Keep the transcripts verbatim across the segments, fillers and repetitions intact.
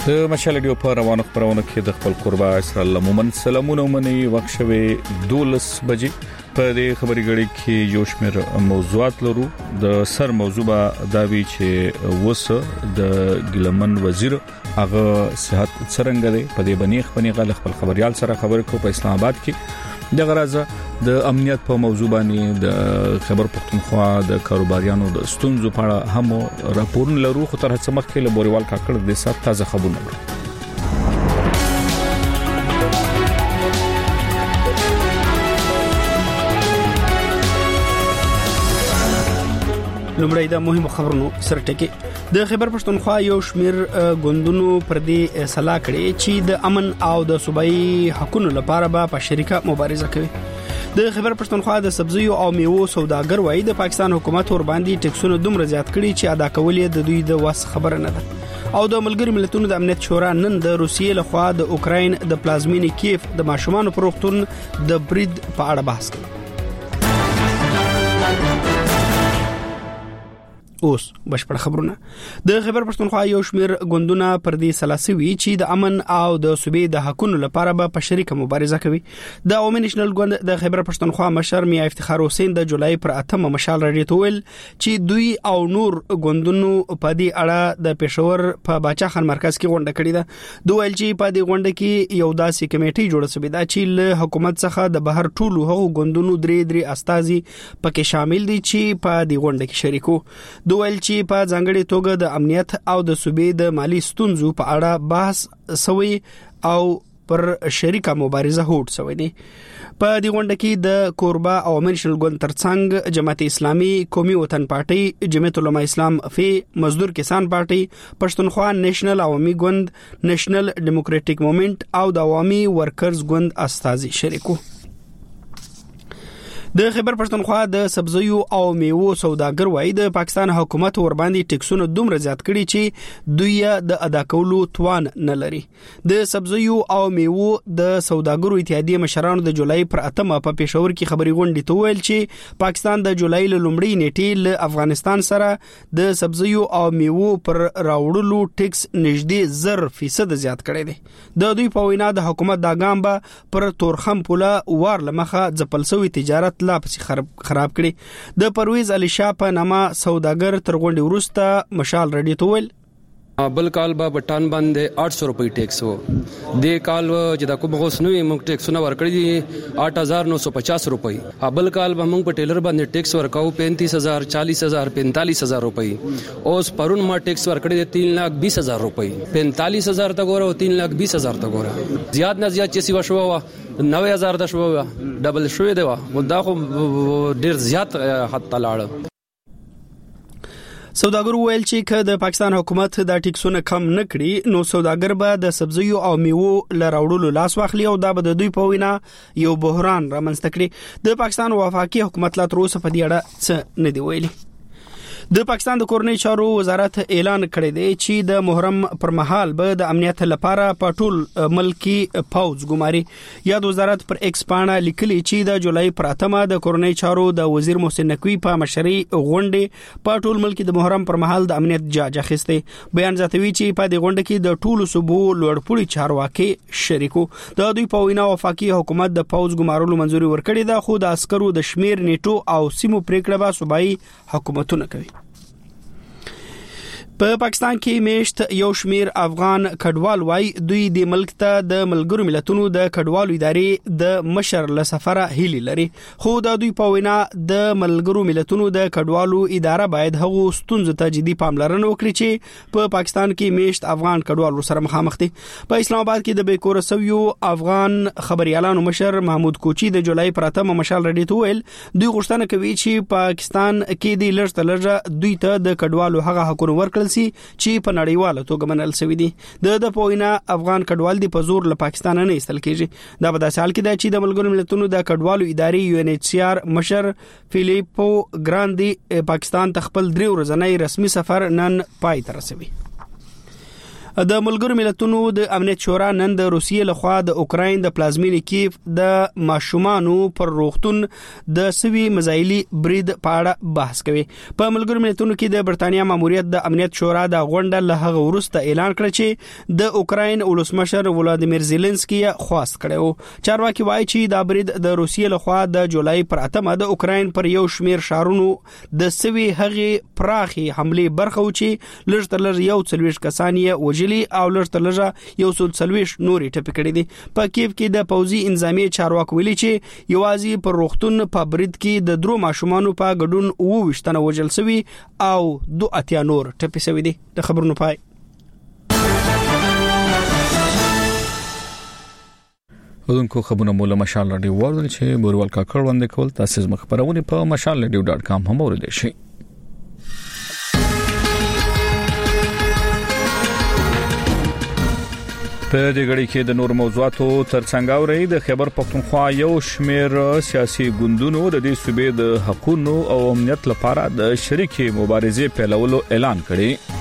د مشال ډیو په روانو خبرونه کې د خپل قربا اسرائیل مومن سلامونه مني وښوي دولس بجې په دې خبري غړي کې یو شمېر موضوعات لرو. د سر موضوع داوی چې وسه د ګلمن وزیر هغه صحت څنګه دی په دې باندې خپل غل خپل خبريال سره خبرې کو په اسلام آباد کې د غرض د امنیت په موضوع باندې د خبر پښتونخوا د کاروباریانو د ستونزو په اړه هم راپور لرو. خو تر څه مخکې له بوريوال کاکړ د سات تازه خبرونه لرو. لومړی د مهمو خبرونو سره ټکی د خبر پښتونخوا یو شمیر غوندونو پر دې صلاح کړي چې د امن او د صوبایي حقوقو لپاره به په شریکه مبارزه کوي. د خبر پښتونخوا د سبزیو او میوو سوداګر وایي د پاکستان حکومت ور باندې ټیکسونه دومره زیات کړي چې ادا کول یې د دوی د واس خبره نه ده. او د ملګری ملتونو د امنیت شورا نن د روسیې لخوا د اوکراین د پلازمینې کیف د ماشومان پروختون د برید په اړه بحث کوي. اوس بشپړ خبرونه د خبر پښتونخوا یو شمیر غوندونه پر دې سلاسوي چې د امن او د صوبې د حقوقو لپاره به په شریکه مبارزه کوي. د عوامي نېشنل غوند د خبر پښتونخوا مشر میا افتخار حسین د جولای پر اتمه مشال راډیو ته ویل چې دوی او نور غوندونو په دې اړه د پېښور په باچا خان مرکز کې غونډه کړې ده. دوی ویل چې په دې غونډه کې یو داسې کمیټي جوړه شوې ده چې له حکومت څخه د بهر ټولو هغو غوندونو درې درې استازي پکې شامل دي چې په دې غونډه کې شریکو. دویل چې په ځانګړي توګه د امنیت او د صوبې د مالی ستونزو په اړه بحث سوی او پر شریکه مبارزه هوډ سوی دی. په دې غونډه کې د کوربا او منشل ګوند ترڅنګ جماعت اسلامي، قومي وطن پارټي، جمعیت علماء اسلام فی، مزدور کسان پارټي، پښتونخوا نېشنل عوامي ګوند، نېشنل ډیموکراټیک موومېنټ او د عوامي ورکرز ګوند استازي شریکو. د خبر پښتونخوا د سبزیو او میوو سوداګر وایي د پاکستان حکومت ور باندې ټیکسونه دومره زیات کړي چې دوی د ادا کولو توان نه لري. د سبزیو او میوو د سوداګرو اتحادیه مشرانو د جولای پر اتمه په پېښور کې خبري غونډې ته ویل چې پاکستان د جولای لومړۍ نیټې له افغانستان سره د سبزیو او میوو پر راوړلو ټیکس نږدې زر فیصد زیات کړی دی. د دوی په وینا د حکومت دا ګام به پر تورخم پوله وار لمخه ځپلسوي تجارت لا پسې خراب کړي. د پرویز علي شاه په نامه سوداګر تر غونډې وروسته مشال راډیو ته ویل بل کال به بټان باندې आठ सौ روپۍ ټیکس وو. د کال چې دا کوم غوښنوي موږ ټیکسونه ورکړي دي आठ हज़ार नौ सौ पचास روپۍ. بل کال به موږ په ټیلر باندې ټیکس ورکاو पैंतीस हज़ार चालीस हज़ार पैंतालीस हज़ार روپۍ. اوس پرون ما ټیکس ورکړي دي तीन लाख बीस हज़ार روپۍ. पैंतालीस हज़ार تا ګوره او तीन लाख बीस हज़ार تا ګوره. زیات نه زیات چې سی وشو नब्बे हज़ार د شو ډبل شوې دی و دا خو ډیر زیات حد تلاړ. سوداګر ویل چې که د پاکستان حکومت دا ټیکسونه کم نه کړي نو سوداګر به د سبزیو او میوو لراوړلو لاس واخلي او دا به د دوی په وینا یو بحران رامنځته کړي. د پاکستان وفاقي حکومت لا تر اوسه په دې اړه څه نه دی ویلي. د پاکستان د کورنۍ چارو وزارت اعلان کړی دی چې د محرم پر مهال به د امنیت لپاره په ټول ملکی پوز ګماري. یاد وزارت پر ایکس پاڼه لیکلي چې د جولای پر اتمه د کورنۍ چارو د وزیر محسن نقوی په مشرۍ غونډه په ټول ملک د محرم پر مهال د امنیت جاج اخیسته. بیان زیاتوي چې په دې غونډه کې د ټولو صوبو لوړپوړي چارواکي شریکو. د دوی په وینا وفاقي حکومت د پوز ګمارلو منځوري ورکړي ده خو د عسکرو د شمیر نیټو او سیمو پریکړه به صوبایي حکومتونه کوي. په پاکستان کې میشت یو شمیر افغان کډوال وای دوی د ملک ته د ملګرو ملتونو د کډوالو ادارې د مشر له سفره هیلي لري. خو د دوی په وینا د ملګرو ملتونو د کډوالو اداره باید هغو ستونزو ته جدي پاملرنه وکړي چې په پاکستان کې میشت افغان کډوالو سره مخامخ دي. په اسلام آباد کې د بیکور سویو افغان خبريالانو مشر محمود کوچی د جولای پر اتمه مشال راډیو ته ویل دوی غوښتنه کوي چې پاکستان کې د لږ تلږه دوی ته د کډوالو هغه حقوق ورکړي چې په نړیواله توګه منل شوی دي. د د پوینا افغان کډوال دی په زور له پاکستان نه ایستل کیږي. دا په داسې حال کې ده چې د ملګرو ملتونو د کډوالو ادارې یو ان ایچ سی آر مشر فیلیپو ګراندي پاکستان ته خپل درې ورځنی رسمي سفر نن پای ته رسوي. د ملګرو ملتونو د امنیت شورا نن د روسیې لخوا د اوکراین د پلازمینی کیف د ماشومانو پر روغتون د سوي مزایلی برید په اړه بحث کوي. په ملګرو ملتونو کې د برتانیا ماموریت د امنیت شورا د غونډه له هغه وروسته اعلان کړ چې د اوکراین ولسمشر ولادیمیر زيلنسکي خواست کړو. چارواکي وایي چې دا برید د روسیې لخوا د جولای پر اتمه د اوکراین پر یو شمیر شهرونو د سوي هغه پراخي حمله برخه و چې لږ تر لږ یو څلويش کسان یې وجلي او لږ تر لږ یو څلويش نوري ټپي کړي دي. په کیف کې د پوځي انضامي چارواکو ویلي چې یوازې پر روغتون په برید کې د درو ماشومانو په ګډون اوه وشتنه وجل سوي او دوه اتیا نور ټپي سوي دي. د خبرونو پای. ودونکو خبرونه مولا مشال رادیو ورول چې بورول کا کړوند کول تاسو مخ پرونه په مشال رادیو ډاټ کام هم اوریدئ شئ. په دې غړي کې د نور موضوعاتو ترڅنګ اوري د خیبر پختونخوا یو شمیر سیاسي ګوندونو د دې صوبې د حقوقو او امنیت لپاره د شریکي مبارزې پیلولو اعلان کړی.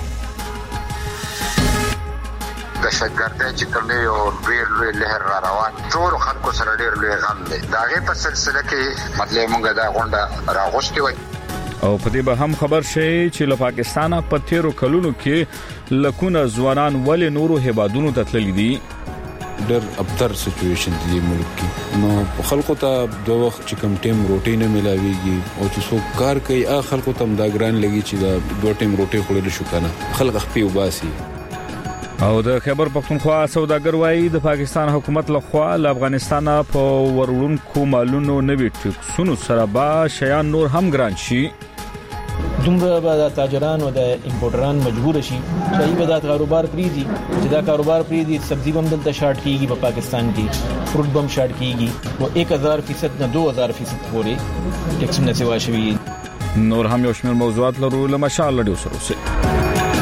د شګردې چې کوم یو ډیر لوی لهر را روان ټول خلکو سره ډیر لوی غم دی. دا غي په سلسله کې مطلب موږ دا غونډه راغوښتي وای او په دې به هم خبر شي چې له پاکستانه په تیرو کلونو کې لکونه ځوانان ولې نورو هیوادونو ته تللي دي. ډېر ابتر سچويشن دی ملک کې نو خلکو ته د وخت چې کم ټیم روټي نه ملاويږي او چې څوک کار کوي اخ خلکو ته دا ګران لګي چې دا دوه ټیم روټي خورل شو کنه خلک خپي وباسي. او د خیبر پختونخوا سوداګر وایي د پاکستان حکومت لخوا له افغانستان په ورونکو مالونو نوي ټیکسونو سره به شیان نور هم ګران شي. دومره به د تاجران او د امپورټران مجبور شي چې به دا کاروبار پریدي چې دا کاروبار پریدي سبزی بم دلته شارټ کیږي په پاکستان کې فروټ بم شارټ کیږي او ایک هزار فیصد نه دو هزار فیصد پورې ټیکس نه سیوا شوی. نور هم یو شمیر موضوعات لرو له مشال لري سره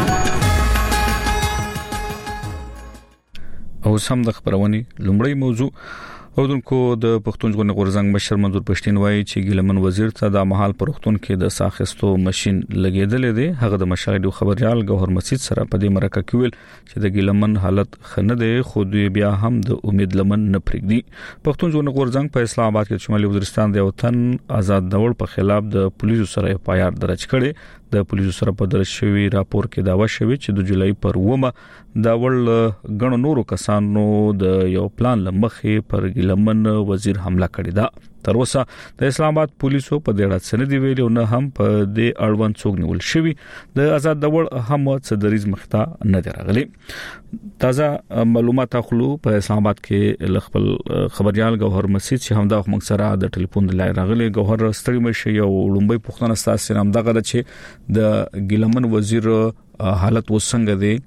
او سم د خبرونی لومړی موضوع اودونکو د پښتون ژغورنې غورځنګ مشر منظور پښتين وایي چې ګیلمن وزیر ته د محل پرختون کې د ساخستو ماشين لګیدل دي. هغه د مشاهده خبريال گوهر مسجد سره په دې مرکه کې ویل چې د ګیلمن حالت خنه دی خو دوی بیا هم د امید لمن نه پرېږدي. پښتون ژغورنې غورځنګ په اسلام آباد کې شمالي وزیرستان د وطن آزاد دول په خلاف د پولیسو سره اف آی آر درج کړي. د پولیسو سره په درج شوی راپور کې داوا شوی چې د جولای پر اومه دا ول غنو نورو کسانو د یو پلان لمخې پر ګیلمن وزیر حمله کړې ده. تر اوسه د اسلام آباد پولیسو په دې اړه څه نه دی ویلي او نه هم په دې اړوند څوک نیول شوی. د آزاد دول هم څه دریز مخته نه درغلي. تازه معلومات اخلو په اسلام آباد کې خپل خبريال گوهر مسجد چې همدا موږ سره د ټلیفون لای راغلي. گوهر ستړي مشه یو لومبي پښتنه ستاسو نام دغه چې د ګیلمن وزیر حالت وسنګ دی.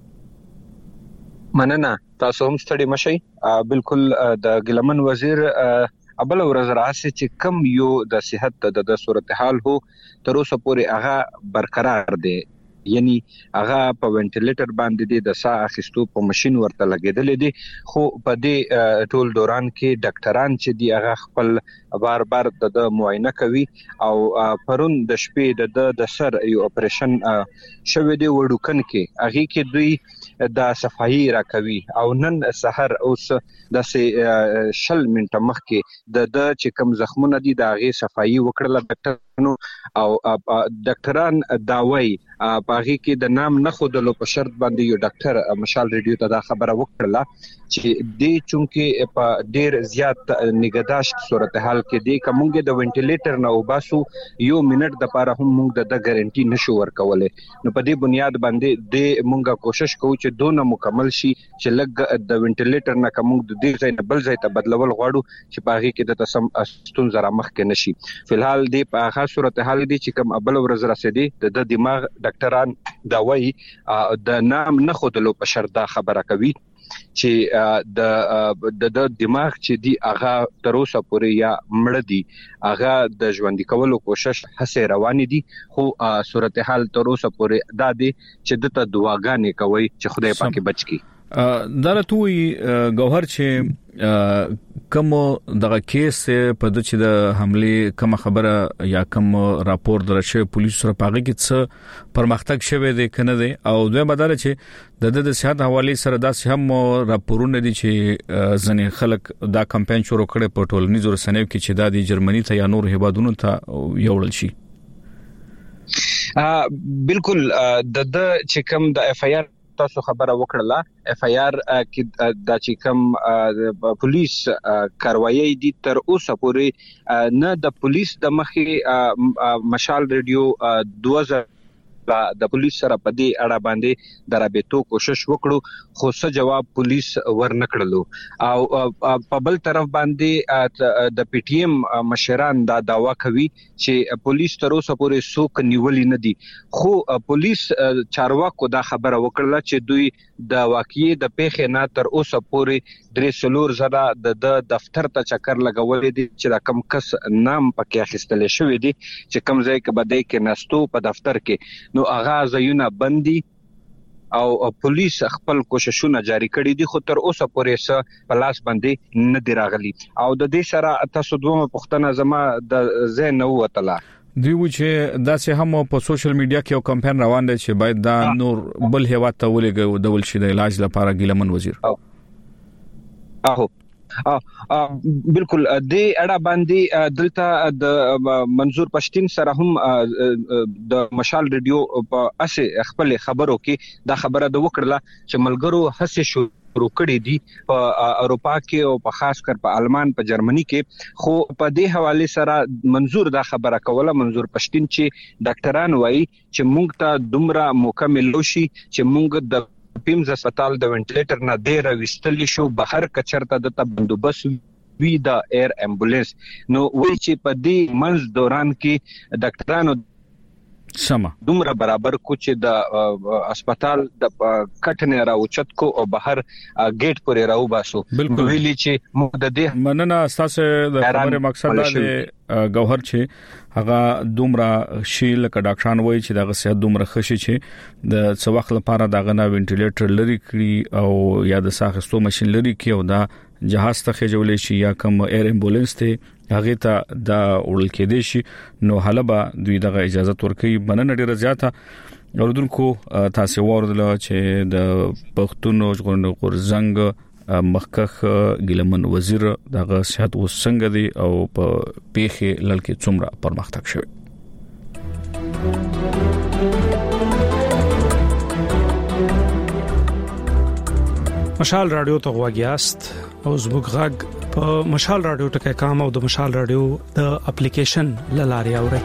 مننه تاسو هم ستړي مشي. بالکل د ګیلمن وزیر ابل ورځ راځي چې کم یو د صحت د صورتحال هو تر اوسه پورې هغه برقرار دی یعنی هغه په وینټیلیټر باندې د ساه اخیستو په ماشين ورته لګیدل دي خو په دې ټول دوران کې ډاکټران چې دی هغه خپل بار بار د معاینه کوي او پرون د شپې د سر یو اپریشن شوه دی وډوکن کې هغه کې دوی د صفائی راکوي او نن سحر اوس د شل منټه مخکې د د چې کم زخمونه دي د هغه صفائی وکړه ډاکټرانو او ډاکټران داوي باغی کې د نام نه خودلو په شرط باندې یو ډاکټر مشال ریډیو ته دا خبره وکړه چې د چونکه په ډیر زیات نگهداشت صورتحال کې دی کومګه د وینټیلیټر نه وباسو یو منټ د پاره هم موږ د ګارانټي نشو ورکولای. نو په دې بنیاد باندې د موږ کوشش کوو چې دونه مکمل شي چې لګ د وینټیلیټر نه کوم د دې ځای نه بل ځای ته بدلول غواړو چې باغی کې د تسم استون زرا مخ کې نشي. فلحال د په هغه صورتحال دي چې کوم ابل ورځ راسېدي د دماغ ډاکټران دا وایي د نام نه خودلو په شرط دا خبره کوي چې د د دماغ چې دی هغه تر اوسه پورې یا مړ دي هغه د ژوند کولو کوشش هڅه روان دي خو صورتحال تر اوسه پورې دا دي چې د ته دعاګانې کوي چې خدای پاک بچ کی. درته وی گوهر چې کوم دغه کیس په د چې د حمله کوم خبره یا کوم راپور درشه پولیس سره پاغه کې څه پرمختګ شوه دی کنه دی او دوی بدل چې د د صحت حواله سره دا هم راپورونه دي چې ځنې خلک دا کمپاین شروع کړي په ټولنیزو رسنیو کې چې دا د جرمني ته یا نور هیوادونو ته یوړل شي. بالکل د د چې کوم د اف آی آر تاسو خبره وکړه اف آی آر کې د چې کوم پولیس کاروایی دي تر اوسه پورې نه د پولیس د مخې مشال ریډیو دوه هزار د پولیس سره په دې اړه باندې د رابطو کوشش وکړو خو څه جواب پولیس ورنکړلو او په بل طرف باندې د پی ټی ایم مشران دا داوا کوي چې پولیس تر اوسه پورې څوک نیولې نه دي خو پولیس چارواکو دا خبره وکړه چې دوی د واقعي د پیښې نه تر اوسه پورې درې سلور زره د دفتر ته چکر لګولې دي چې دا کم کس نام پکې اخیستل شوی دي چې کم ځای کې بده کې نستو په دفتر کې نو اغاز یونه بندي او پولیس خپل کوششونه جاری کړي دي خو تر اوسه پورې څه پلاس باندې نه دی راغلي او د دې سره تاسو دوه پښتنه زما د زین نو وتلا دی و چې دا سه هم په سوشل میډیا کې یو کمپاین روان دی چې باید دا نور بل هوا ته ولګي دول شي د علاج لپاره ګیلمن وزیر اهو بالکل د اړه باندې دلته د منظور پښتين سره هم د مشال ریډیو په اسه خپل خبرو کې دا خبره د وکړه چې ملګرو هڅه شروع کړې دي په اروپا کې او په خاص کر په آلمان په جرمني کې خو په دې حواله سره منظور دا خبره کوله منظور پښتين چې ډاکټران وایي چې موږ ته دومره مکمل لوشي چې موږ د پیمز هسپتال د وینټیلیټر نه ډیر وستل شو بهر کچرته د بندوبست وی د ایر امبولانس نو وای چې په دې منځ دوران کې ډاکټرانو سما دومره برابر کو چې د هسپتال د کټنه راوچت کو او بهر گیټ پورې راو باسو ویلي چې موږ د دې مننه اساس د خبره مقصد دا گوهر چې هغه دومره شیل ک ډاکټران وایي چې دغه صحت دومره خشي چې د څو وخت لپاره دغه نه وینټیلیټر لري کړی او یا د ساخستو ماشين لري کړی او دا جهاز ته خجولې شي یا کوم ایر امبولانس ته هغه ته دا اورل کېدې شي نو حلبا دوی دغه اجازه ورکړي بننه ډیره زیاته اوردونکو تاسو ورته چې د پښتون ژغورنې غورزنګ مخکخ ګلمن وزیر دغه صحت وسنګ دی او په پیخه لړکې څومره پرمختګ شوی مشال رادیو ته غواګیاست او زموږ غږ په مشال رادیو ټکي کام او د مشال رادیو د اپلیکیشن لاري اوري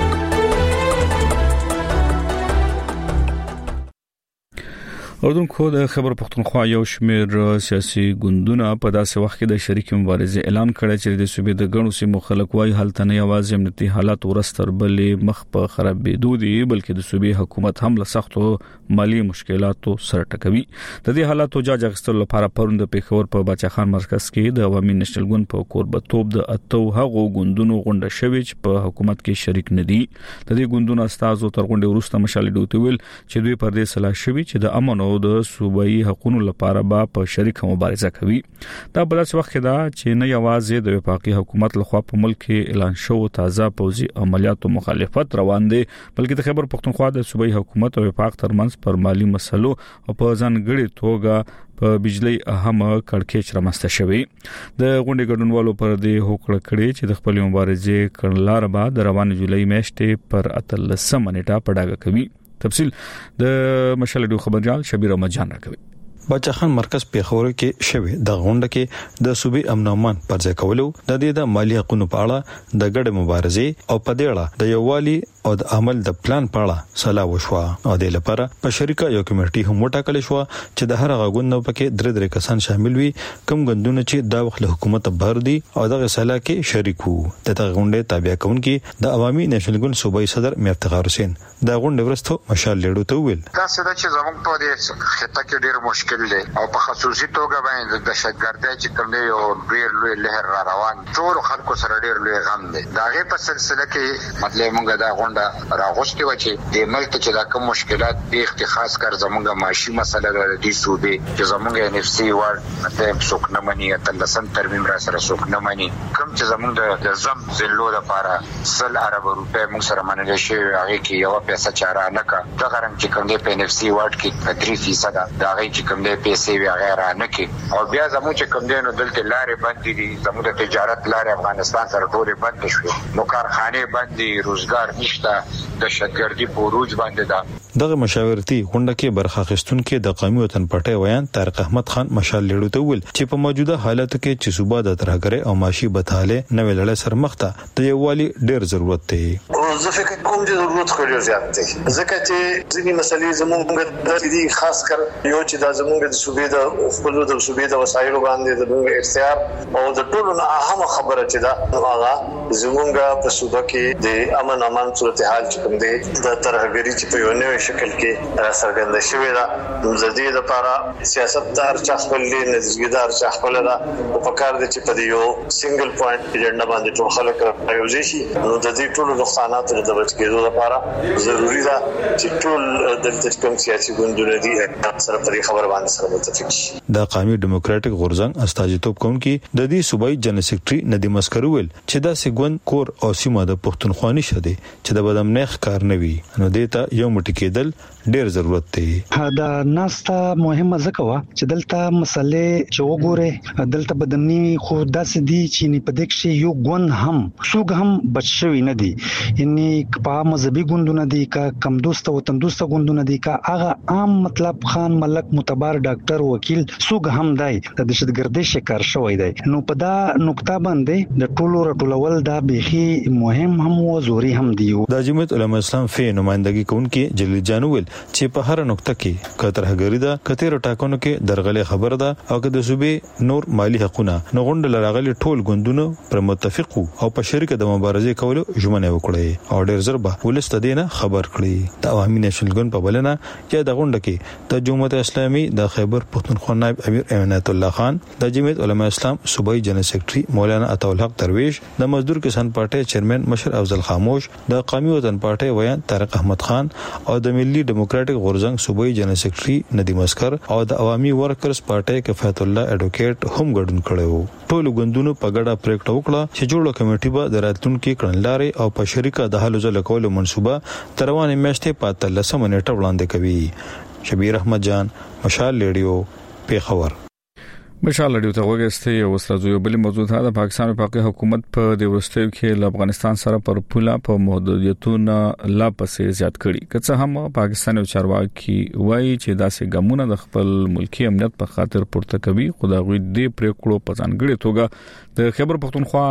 اردوونکو د خبر پښتونخوا یو شمېر سیاسي ګوندونه په داسې وخت کې د شریکي مبارزې اعلان کړی چې د صوبې د غنو سیمو خلک وايي حالت نه یوازې امنیتي حالات ورستر بلې مخ په خرابېدو دي بلکې د صوبې حکومت هم له سختو مالی مشکلاتو سره ټکوي د دې حالاتو جاج اخیستلو لپاره پروند په پیښور په بچا خان مرکز کې د عوامي نېشنل ګوند په کوربتوب د اتو هغو ګوندونو غونډه شوې چې په حکومت کې شریک نه دي د دې ګوندونو استازو تر غونډې وروسته مشالې دوی ویل چې دوی پر دې صلاح شوي چې د امن او د صوبایي حقوقو لپاره به په شریکه مبارزه کوي دا په داسې وخت کې دا چې نه یوازې د وفاقي حکومت لخوا په ملک کې اعلان شو تازه پوځي عملیاتو مخالفت روان دي بلکې د خبر پښتونخوا د صوبایي حکومت او وفاق ترمنځ پر مالی مسلو او په ځانګړي توګه په بجلی اهم کړکېچ رامسته شوی د غونډې ګډونوالو پر دې هوکړه کړې چې د خپل مبارزې کړنلار بعد د روان جولای میاشتې پر اتلسم نیټه پډاګه کوي تفصیل د مشالډو خبرجال شبیر احمد جان راکوي بچا خان مرکز پیښور کې شوه د غونډه کې د صوبې امن امان پر ځای کولو د دې د مالی حقوقو په اړه د ګډ مبارزې او په دې اړه د یووالي او د عمل د پلان په اړه صلاح وشوه او د لپاره په شریکه یو کمیټي هم وټاکل شو چې د هر غوښنه پکې درې درې کسان شامل وي کوم غندونه چې د وخت حکومت بهر دي او د صلاح کې شریک وو د غونډې تابع کونکي د عوامي نېشنل ګوند صوبایي صدر میافتخار حسین د غونډې ورستو مشال لیډو ته ویل دا څه چې زموږ په دې خطه کې ډېر مشکل او په خصوصي توګه باندې د دهشتګردۍ چې کوم یو ډیر لوی لهر را روان ټول خلکو سره ډیر لوی غم دی دا غي په سلسله کې مطلب موږ دا غونډه غونډه راغوستي و چې د ملک چې دا کوم مشکلات د خاص کر زمونږه معاشي مسله د دې صوبې چې زمونږه ان اف سي ورډ ته څوک نه مني تلسم ترمیم را سره څوک نه مني کوم چې زمونږ د زم زلو لپاره سل عرب روپے موږ سره منل شي هغه کې یو پیسې چاره نه کا دا غرم چې کوم د ان اف سي ورډ کې درې فیصد دا غي چې کوم د پیسې وی غیر نه کې او بیا زموږ چې کوم دینو دلته لارې بندې دي زموږ د تجارت لارې افغانستان سره ټولې بند شوې نو کارخانه بندې روزګار نشته د شتګردي پروج باندې دا دغه مشاورتي غونډه کې برخه اخیستونکو د قومي وطن پټي ویان طارق احمد خان مشال لیړو ته ویل چې په موجوده حالاتو کې چې صوبه د ترهګرۍ او معاشي بتاله نوې لړۍ سره مخ ته د یووالي ډېر ضرورت دی. زه فکر کوم چې ضرورت خو ډېر زیات دی ځکه چې ځینې مسلې زموږ د دې خاص کر یو چې د زموږ د صوبې د خپل د صوبې د وسایلو باندې د اختیار او د ټولو نه اهم خبره چې دا هغه زموږ په صوبه کې د امن امان صورتحال چې کوم دی د ترهګرۍ چې په یو نوې شکل کې سرګند شوی دا د دې لپاره سیاست دار چې خپل نزګیدار چې خپل دا په کار دي چې په یو سنگل پوینټ ایجنډا باندې ټول خلک راوځي شي نو د دې ټولو نقصانات د بچ کېدو لپاره ضروری ده چې ټول د کوم سیاسي ګوندونه دي سره په خبره باندې سره متفق شي. د قومي ډیموکراټک غورځنګ استازیتوب کوونکی د دې صوبایي جنرال سیکریټري ندیم اسکر ویل چې دا سګون کور او سیمه د پښتونخواني شته چې د بدامنیخ کار نه وي نو دیتا یو مټی کېدل ډیر ضرورت دی. دا ناستا مهمه ځکه چې دلته مسلې چې وګوره دلته بدني خو داسې دي چې نه پدې کې یو ګون هم څوک هم بچوي نه دي یعنی په مذهبي ګوندونه دي کا کم دوست وطن دوست ګوندونه دي کا هغه عام مطلب خان ملک معتبر ډاکټر وکیل څوک هم دی د دهشتګردۍ شکار شوی دی نو په دا نقطه باندې د ټولو رټولول دا بيخي مهم هم او زوري هم دی. د جمعیت علماء اسلام فی نمائندګي کوونکی جلیل جانول چې په هر نقطه کې کترهګری ده کتیر ټاکنو کې درغلې خبر ده او که د صوبې نور مالی حقونه نغوند لراغلي ټول ګوندونو پر متفق او په شریکه د مبارزې کولو ژمنه وکړي او ډیر زربه ولست دینه خبر کړي. د عوامي نېشنل ګوند په بلنه چې د غونډه کې د جمهوریت اسلامي د خیبر پختونخوا نائب امیر عنایت الله خان د جمعیت علماء اسلام صوبایي جنرال سیکریټري مولانا عطا الحق درویش د مزدور کسان پارټي چیرمن مشر افضل خاموش د قومي وطن پارټي ویان طارق احمد خان او د ملي ډیموکراټک غورځنګ صوبایي جنرال سیکریټري ندیم اسکر او د عوامي ورکرز پارټي کفایت الله اډوکیټ هم ګډون کړو. ټول ګوندونو په ګډه پریکړه وکړه چې جوړه کمیټه به د راتلونکو کړنلارې او په شریکه د حل ځل کولو منصوبه تر روانې میاشتې په تلسمه نیټه وړاندې کوي. شبیر احمد جان مشال لیډیو پیښور. مشال لیډیو ته وګورئ یو ستاسو یو بل موضوع ده. د پاکستان په حکومت په د ورستیو کې له افغانستان سره پر پوله په محدودیتونو لا پسې زیات کړي که څه هم پاکستان او چارواکي وایي چې داسې ګامونه د خپل ملکی امنیت په خاطر پورته کوي خو دا غوي د پریکړو په ځانګړي توګه د خیبر پختونخوا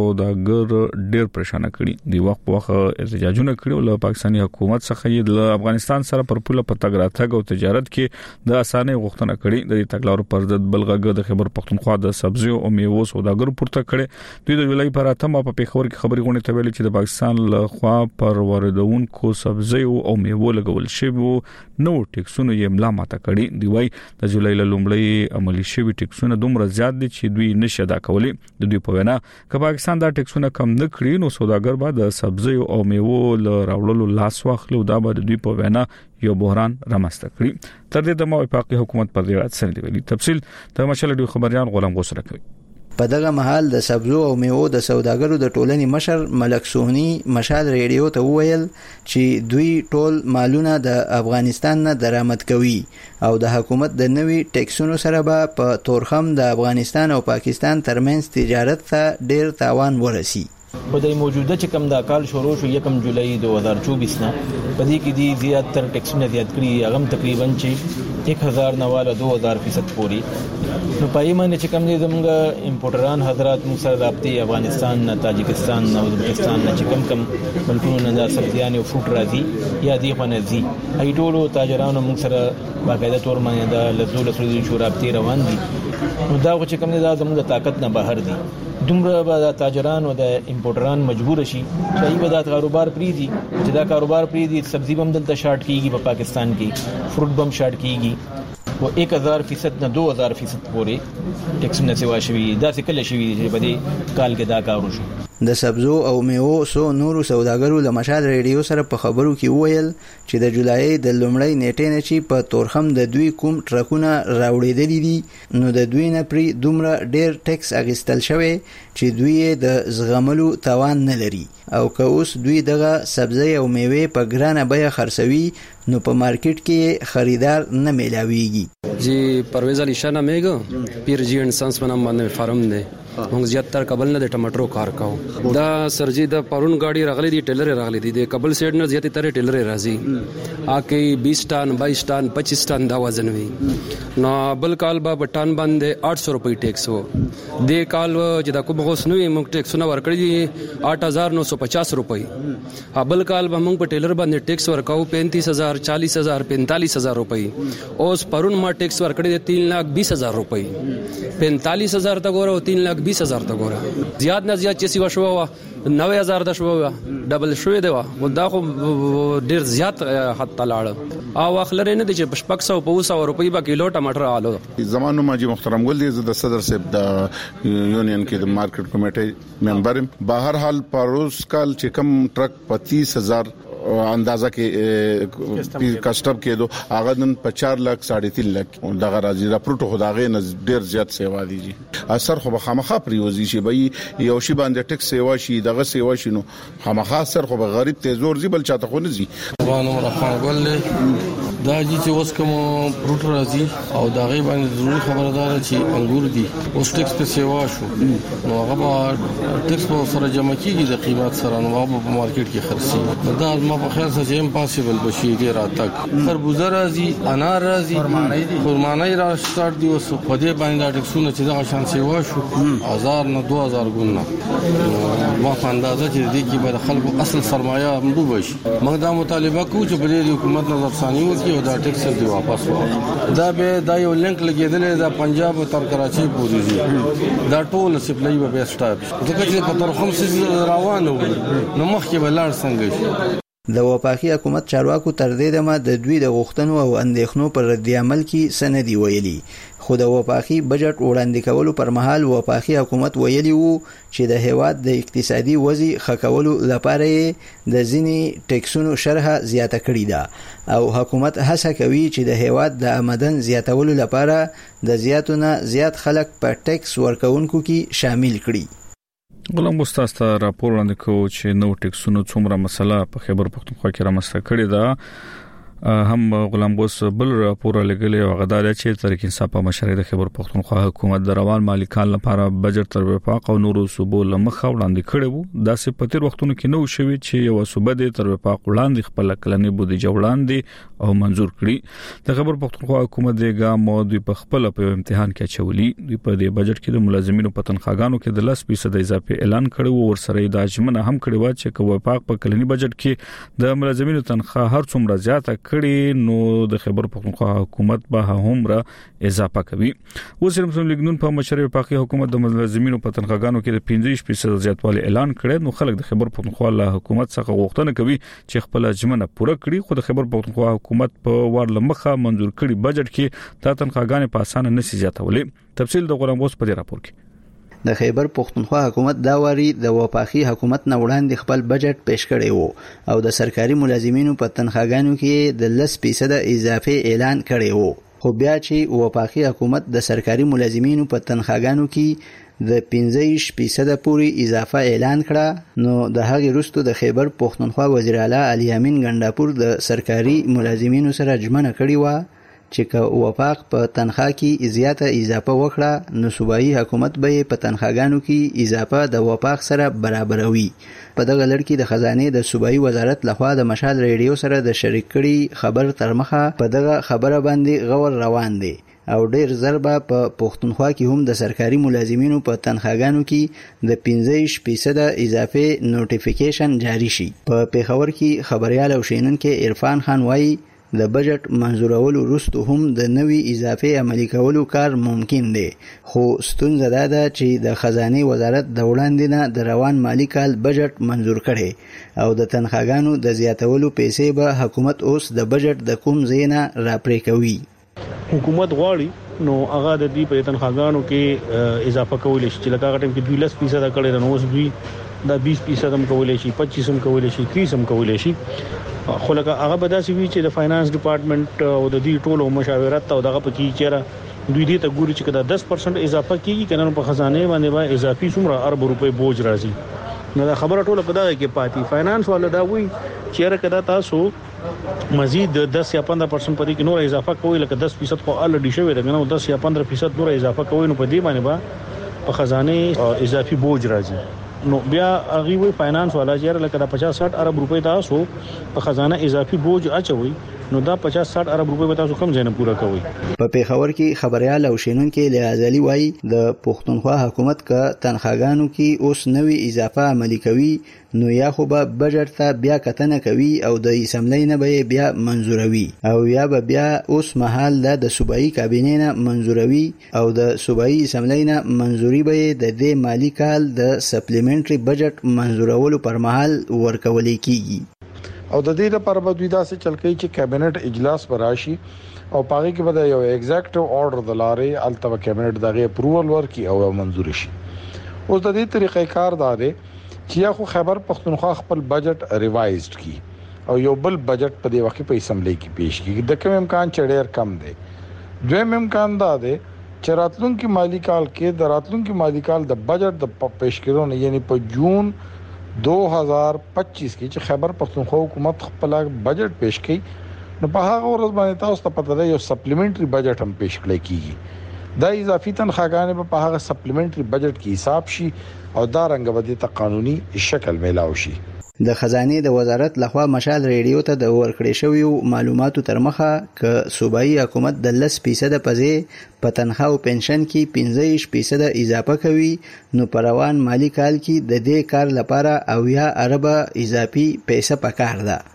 سوداګر ډیر پریشان کړي دی وخت په وخت احتجاجونه کړي له پاکستاني حکومت څخه د افغانستان سره پر پوله په تګ راتګ او تجارت کې د اسانه غوښتنه کړي د تګلارو پر ضد بلغه د خیبر پختونخوا د سبزی او میوو سوداګر پورته کړي دوی د جولای پر اتمه په پیښور کې خبري غونډه ته ویلي چې د پاکستان له خوا پر واردونکو سبزی او میوو لګول شوی نو ټیکسونه یې املا ماته کړي دی وای د جولای له لومړی عملی شوی ټیکسونه دومره زیات دي چې دوی نشه دا کولی د دوی په وینا که پاکستان دا ټیکسونه کم نه کړي نو سوداګر به د سبزی او میوو له راوړلو لاس واخلي دا به د دوی په وینا یو بحران رامنځته کړي. تر دې د موافقه حکومت پر دې رات سره دی تفصیل د مشال ډیو خبريان غلام غوسره کوي. په دغه محل د سبزو او میوو د سوداګرو د ټولنې مشر ملک سوهنی مشال ریډیو ته وویل چې دوی ټول مالونه د افغانستان نه درآمد کوي او د حکومت د نوي ټیکسونو سره به په تورخم د افغانستان او پاکستان ترمنځ تجارت ته ډیر تاوان ورسي. په دې موجوده چې کوم د کال شروع شو یکم جولای دوه هزار چوبیس نه په دې کې دي زیات تر ټیکسونه زیات کړي هغه تقریبا چې एक हज़ार नवाला दो हज़ार फीसद पूरी نو پای باندې چې کوم دي زموږ امپورټران حضرات موږ سره رابطې افغانستان تاجکستان او ازبکستان نه چې کوم کوم ملکونو نه سبزیان او فروټ راځي یا دی خنځي ای ټولو تاجرانو موږ سره باقاعده تور باندې د لزول سره شو رابطې روان دي نو دا چې کوم دي زموږ طاقت نه بهر دي دومره به تاجران او د امپورټران مجبور شي چې به دا کاروبار پریدي چې دا کاروبار پریدي سبزی بم دلته شارټ کیږي په پاکستان کې فروټ بم شارټ کیږي و एक हज़ार फीसद نه दो हज़ार फीसद پورې ټیکس نه سیوا شوی دا څه کله شوی چې په دې کال کې دا کار وشو د سبزو او میوو سو نورو سوداګرو له مشال ریډیو سره په خبرو کې وویل چې د جولای د لومړۍ نیټې نه چې په تورخم د دوی کوم ټرکونه راوړېدلي دي نو د دوی نه پری دومره ډیر ټیکس اخیستل شوی چې دوی د زغملو توان نه لري او که اوس دوی دغه سبزی او میوې په ګرانه بیه خرڅوي نو په مارکیټ کې خریدار نه میلاویږي. جی پرویز علی شاه نامیګه پیر جی اینڈ سنس په نام باندې فارم دی موږ زیاتره کابل نه د ټماټرو کار کوو. دا سرجی د پرون گاډي راغلي دي ټیلر راغلي دي د کابل سایډ نه زیاتې تر ټیلر راځي آکه بیس ټن بایس ټن پچیس ټن دا وزن وي نو بل کال به ټن باندې آठ سو روپۍ ټیکس وو د کال چې دا کوم غوس نو موږ ټیکس نه ورکړی دي आठ हज़ार नौ सौ पचास روپۍ بل کال به موږ په ټیلر باندې ټیکس ورکاو पैंतीस हज़ार चालीस हज़ार पैंतालीस हज़ार روپۍ اوس پرون ما ټیکس ورکړی دي तीन लाख बीस हज़ार روپۍ पैंतालीस हज़ार تا ګورو तीन लाख बीस हज़ार تا ګوره زیات نه زیات چې سی وشو وا नब्बे हज़ार د شو وا ډبل شوې دی وا دا خو ډیر زیات حد تلاړ او اخلره نه دي چې پشپک سو په سو روپۍ با کیلو ټماټر آلو. زمانو ماجی محترم ګل دي د صدر صاحب د یونین کې د مارکیټ کمیټې ممبر بهر حال پروس کال چې کم ټرک पच्चीस हज़ार اندازه کې کسټب کېدو هغه نن په चार लाख साढ़े तीन लाख دغه راځي را پروتو خدای نه ډیر زیات سیوا دي اثر خو خامخا پریوزي شي به یو شی باندې ټیکس سیوا شي دغه سیوا شي نو خامخا اثر خو غریب ته زور زی بل چاته خو نه زی. روانو رخان ګل دا چې اوس کوم پروت راځي او دا غي باندې ضروري خبردار چې انګور دي اوس ټیکس په سیوا شو نو هغه ټیکس په سره جمع کیږي د قیمت سره نو په مارکیټ کې خرڅي دا ما په خیال سره امپاسبل بشي ډیر اتک خربوزه راځي انار راځي خرمانای را سٹارټ دی اوس په دې باندې ټیکسونه چې دا شان سیوا شو هزار نه دو هزار ګونه ما په اندازه چې دې کې به خلکو اصل سرمایه مندوب شي موږ دا مطالبه کوو چې په دې حکومت نظر ثاني وکړي او دا ټیکس دی واپس واخلي دا به دا یو لینک لګیدل دا پنجاب تر کراچي پورې دی دا ټول سپلای به سٹاپ ځکه چې په ترخم سي روانو نو مخکې بلار څنګه شي. د وفاقي حکومت چارواکو تر دې دمه د دوی د غوښتنو او اندېښنو پر رد عمل کې سندي ویلي خو د وفاقي بجټ وړاندې کولو پر مهال وفاقي حکومت ویلي وو چې د هیواد د اقتصادي وضع ښه کولو لپاره د ځینې ټیکسونو شرح زیاته کړې ده او حکومت هڅه کوي چې د هیواد د آمدن زیاتولو لپاره د زیاتونه زیات خلک په ټیکس ورکونکو کې شامل کړي. غلام استاد ته راپور وړاندې کوي چې نو ټیکسونو څومره مسله په خیبر پختونخوا کې رامنځته کړې ده هم غلام غوس بل راپور لګلې او غدار چې ترک انصاف مشري د خیبر پختونخوا حکومت د روان مالکان لپاره بجټ تر وفاق او نورو صوبو لمخه وړاندې کړي وو دا سه په تیر وختونو کې نو شوی چې یو صوبه د تر وفاق وړاندې خپل کلنې بودیجه وړاندې او منزور کړي د خیبر پختونخوا حکومت دغه مو د خپل په امتحان کې چولي په دې بجټ کې د ملازمینو په تنخواګانو کې د لس فیصد اضافه اعلان کړي وو ورسره د اجمنه هم کړي و چې وفاق په کلنې بجټ کې د ملازمینو تنخواه هر څومره زیاته کړي نو د خیبر پختونخوا حکومت به هم را اضافه کوي. وزیر مسلم لیګ په مشري وفاقي حکومت د ملازمینو په تنخواګانو کې د پنځه فیصد زیاتوالی اعلان کړي نو خلک د خیبر پختونخوا له حکومت څخه غوښتنه کوي چې خپل اجمنه پوره کړي خو د خیبر پختونخوا حکومت په وړ لمخه منزور کړي بجټ کې د تنخواګانې په اسانه نشي زیاتولې. تفصیل د غلام غوس په دې راپور کې. د خیبر پختونخوا حکومت دا واری د وفاقي حکومت نه وړاندې خپل بجټ پیش کړی وو او د سرکاري ملازمینو په تنخواګانو کې د لس فیصد اضافه اعلان کړی وو خو بیا چې وفاقي حکومت د سرکاري ملازمینو په تنخواګانو کې د پنځه فیصد پورې اضافه اعلان کړه نو د هغې وروسته د خیبر پختونخوا وزیر اعلی علي امین ګنډاپور د سرکاري ملازمینو سره ژمنه کړې وه چې که وفاق په تنخواه کې زیاته اضافه وکړه نو صوبایي حکومت به په تنخواګانو کې اضافه د وفاق سره برابروي. په دغه لړ کې د خزانه د صوبایي وزارت لخوا د مشال ریډیو سره د شریک کړي خبر تر مخه په دغه خبره باندې غور روان دي او ډیر ضربه په پښتونخوا کې هم د سرکاري ملازمینو په تنخواګانو کې د پنځه فیصد اضافه نوټیفیکیشن جاری شي. په پیښور کې خبريال او شینونکو عرفان خان وایي د بجټ منزورولو وروسته هم د نوي اضافه عملي کولو کار ممکن دی خو ستونزه دا ده چې د خزانه وزارت د وړاندې نه د روان مالی کال بجټ منزور کړي او د تنخواګانو د زیاتولو پیسې به حکومت اوس د بجټ د کوم ځای نه راپرې کوي. حکومت غواړي نو هغه د دې په تنخواګانو کې اضافه کول شي چې لکه ټیم کې دوه لس فیصد کړي نو اوس دوی دا بیس فیصد هم کولای شي پچیس هم کولای شي تیس هم کولای شي خو لکه هغه به داسې وي چې د فاینانس ډپارټمنټ او د دې ټولو مشاورت او دغه پکې چیرې دوی دې ته ګوري چې کدا دس پرسنټ اضافه کیږي کنه په خزانه باندې به اضافي څومره ارب روپے بوج راځي نو دا خبره ټوله په دغه کې پاتې فاینانس والا دا وایي چیرې کدا تاسو مزید دس یا پندرہ پرسنٹ پرې کې نور اضافه کوي لکه دس فیصد خو الډی شوی دا نو دس یا پندرہ فیصد نور اضافه کوي نو په دې باندې به په خزانه اضافي بوج راځي نو بیا هغه وی فاینانس والا چې لکه دا پچاس ساٹھ ارب روپے تاسو په خزانه اضافي بوج اچوي نو دا پچاس ساٹھ ارب روپے به تاسو کم ځای نه پوره کوي په پیښور کې خبريال او شینونکو لیازالي وای د پښتونخوا حکومت کا تنخواګانو کې اوس نوې اضافه عملي کوي نو یا خو به بجټ ته بیا کتنه کوي او د اسمبلی نه به بیا منزوروي او یا به بیا اوس مهال د صوبایي کابینې نه منزوروي او د صوبایي اسمبلی نه منزوري به د دې مالی کال د سپلیمنټري بجټ منزورولو پر مهال ورکول کیږي او د دې لپاره به دوی داسې چل کوي چې کابینټ اجلاس براشي او پاره کې به یو ایگزیکټیو آرډر د لارې التبه کابینټ دغه اپروول ورکي او منزور شي اوس د دې طریقې کار دار چې یا خو خیبر پښتونخوا خپل بجټ ریوایزډ کی او یو بل بجټ په دې وخت په اسمبلی کې پیش کیږي د کوم امکان چې ډېر کم دی دویم امکان دا دی چې راتلونکي مالی کال کې د راتلونکي مالی کال د بجټ د پیش کېدو نه یعنی په جون دو هزار پچیس کې چې خیبر پښتونخوا حکومت خپل بجټ پیش کړي نو په هغه ورځ باندې تاسو ته پته ده یو سپلیمنټري بجټ هم پیش کړی کیږي دا اضافي تنخواګانې په هغه سپلیمنټري بجټ کې حساب شي او دا رنګ به د قانوني شکل میلاو شي د خزانه د وزارت لخوا مشال ریډیو ته د ورکړې شوی معلوماتو تر مخه ک صوبایي حکومت د لس فیصد پځې په تنخواه او پنشن کې پنځه فیصد اضافه کوي نو پر روان مالی کال کې د دې کار لپاره او یا اربه اضافي پیسې پکار ده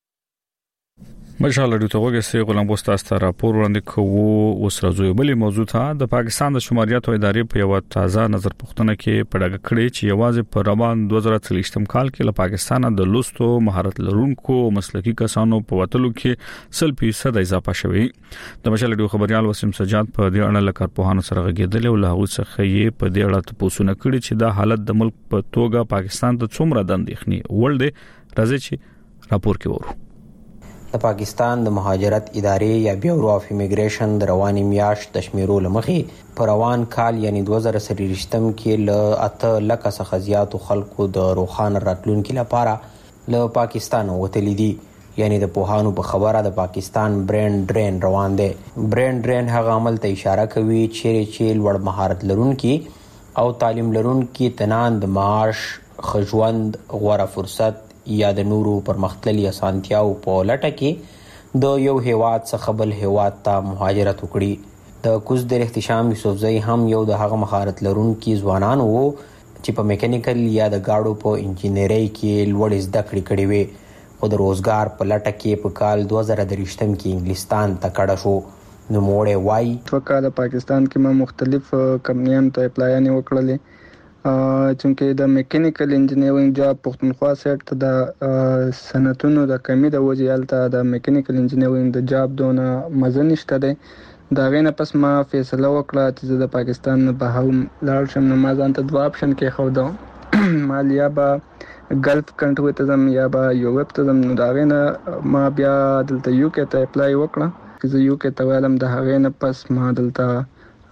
مشال اډیو ته وګورئ غلام بوستاستا راپور وړاندې کوو اوس راځو بلې موضوع ته د پاکستان د شماریاتو ادارې په یو تازه نظر پوښتنه کې پړګ کړي چې یوازې په روان دوه زره څلوېښتم کال کې له پاکستان د لوستو مهارت لرونکو مسلکي کسانو په وټلو کې سل فیصد اضافه شوی د مشال اډیو خبريال وسیم سجاد په دې اړه لکه په سره غږیدل او له هغه څخه یې په دې اړه تاسو نه کړی چې دا حالت د ملک په توګه پاکستان ته څومره د اندېښنې وړ دی راځي چې راپور کې ورو د پاکستان د مهاجرت ادارې یا بیورو اف امیګریشن د رواني میاشت د شمیرو لمخې په روان کال یعنی دوه زره څلوېښتم کې ل اته لک څخه زیاتو خلکو د روخانه راتلونکو لپاره له پاکستان وتلی دي یعنی د پوهانو په خبره د پاکستان برین ډرین روان دی برین ډرین هغه عمل ته اشاره کوي چې چې لوړ مهارت لرونکي او تعلیم لرونکي تنان د معاش خجوند غوړه فرصت یا د نورو پرمختللي اسانتیاو په لټه کې د یو هیواد څخه بل هیواد ته مهاجرت وکړي د کوزدر احتشام یوسفزئی هم یو د هغه مهارت لرونکي ځوانان وو چې په میکانیکل یا د گاډو په انجینری کې لوړ زده کړې کړې وي خو د روزګار په لټه کې په کال دوه زره درې کې انګلستان ته کډه شو نو موړې وای په کال پاکستان کې ما مختلف کمپنیانو ته اپلایانې وکړلې چونکه د میکانیکل انجینرینګ جاب پښتونخوا سیټ ته د سنتونو د کمی د وجې الته د میکانیکل انجینرینګ د جاب دونه مزه نشته دی دا غینه پس ما فیصله وکړه چې د پاکستان به هم لاړ شم نو ما ځان ته دوه آپشن کې خو دا مالیا به ګلف کنټری ته ځم یا به یورپ ته ځم نو دا غینه ما بیا دلته یو کې ته اپلای وکړه چې زه یو کې ته ویلم د هغې نه پس ما دلته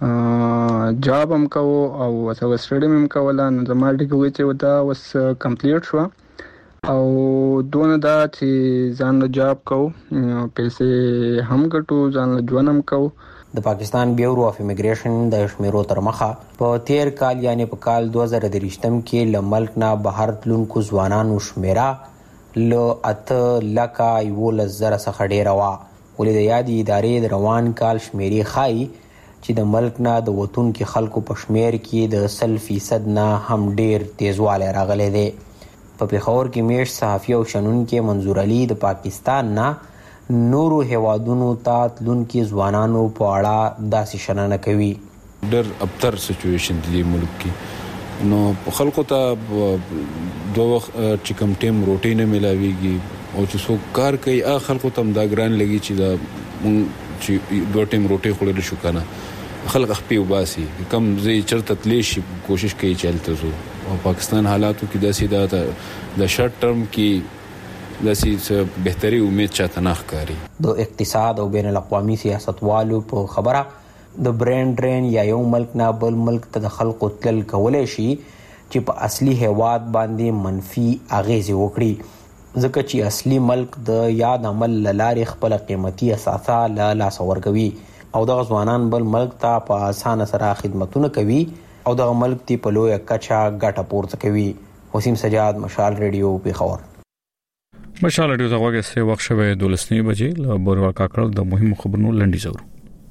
جاب هم کوو او وسو سټډیم هم کوله نو زما ډیګری چې دا وس کمپلیټ شو او دونه دا چې ځان له جاب کوو پیسې هم ګټو ځان له ژوند هم کوو د پاکستان بیورو اف امیګریشن د شمیرو تر مخه په تیر کال یعنی په کال دوه زره درې کې له ملک نه بهر تلونکو ځوانانو شمیره له اته لکه یولس زره څخه ډیره وه ولې د یادې ادارې د روان کال شمیرې ښایي چې د ملک نه د وتونکو خلکو په شمیر کې د سل فیصد نه هم ډیر تیزوالی راغلی دی په پیښور کې میشت صحافي او شنونکي منظور علي د پاکستان نه نورو هیوادونو ته تلونکي ځوانانو په اړه داسې شننه کوي ډېر ابتر سچویشن دی ملک کې نو خلکو ته دوه وخت چې کوم ټیم روټي نه ملاويږي او چې څوک کار کوي هغه خلکو ته دا ګران لګي چې دا چې دوه ټیم روټي خورل شو کنه خلک خپل وباسي کم زی چرته تللی شي کوشش کوي چې الته زو او پاکستان حالاتو کې داسې دا د شارټ ټرم کې داسې بهتري امید چاته نه ښکاري. د اقتصاد او بین الاقوامي سیاستوالو په خبره د برین ډرین یا یو ملک نه بل ملک ته د خلکو تل کولای شي چې په اصلي هیواد باندې منفي اغیزې وکړي، ځکه چې اصلي ملک د یاد عمل لارې خپل قیمتي اساسا له لاسه ورکوي او دغه ځوانان بل ملک ته په اسانه سره خدمتونه کوي او دغه ملک تی په لویه کچه ګټه پورته کوي. وسیم سجاد، مشال ریډیو، پیښور. مشال ریډیو ته وګورئ، وخت شوه دولسنی بجې له بوروا کاکړ د مهمو خبرونو لنډیز اورو.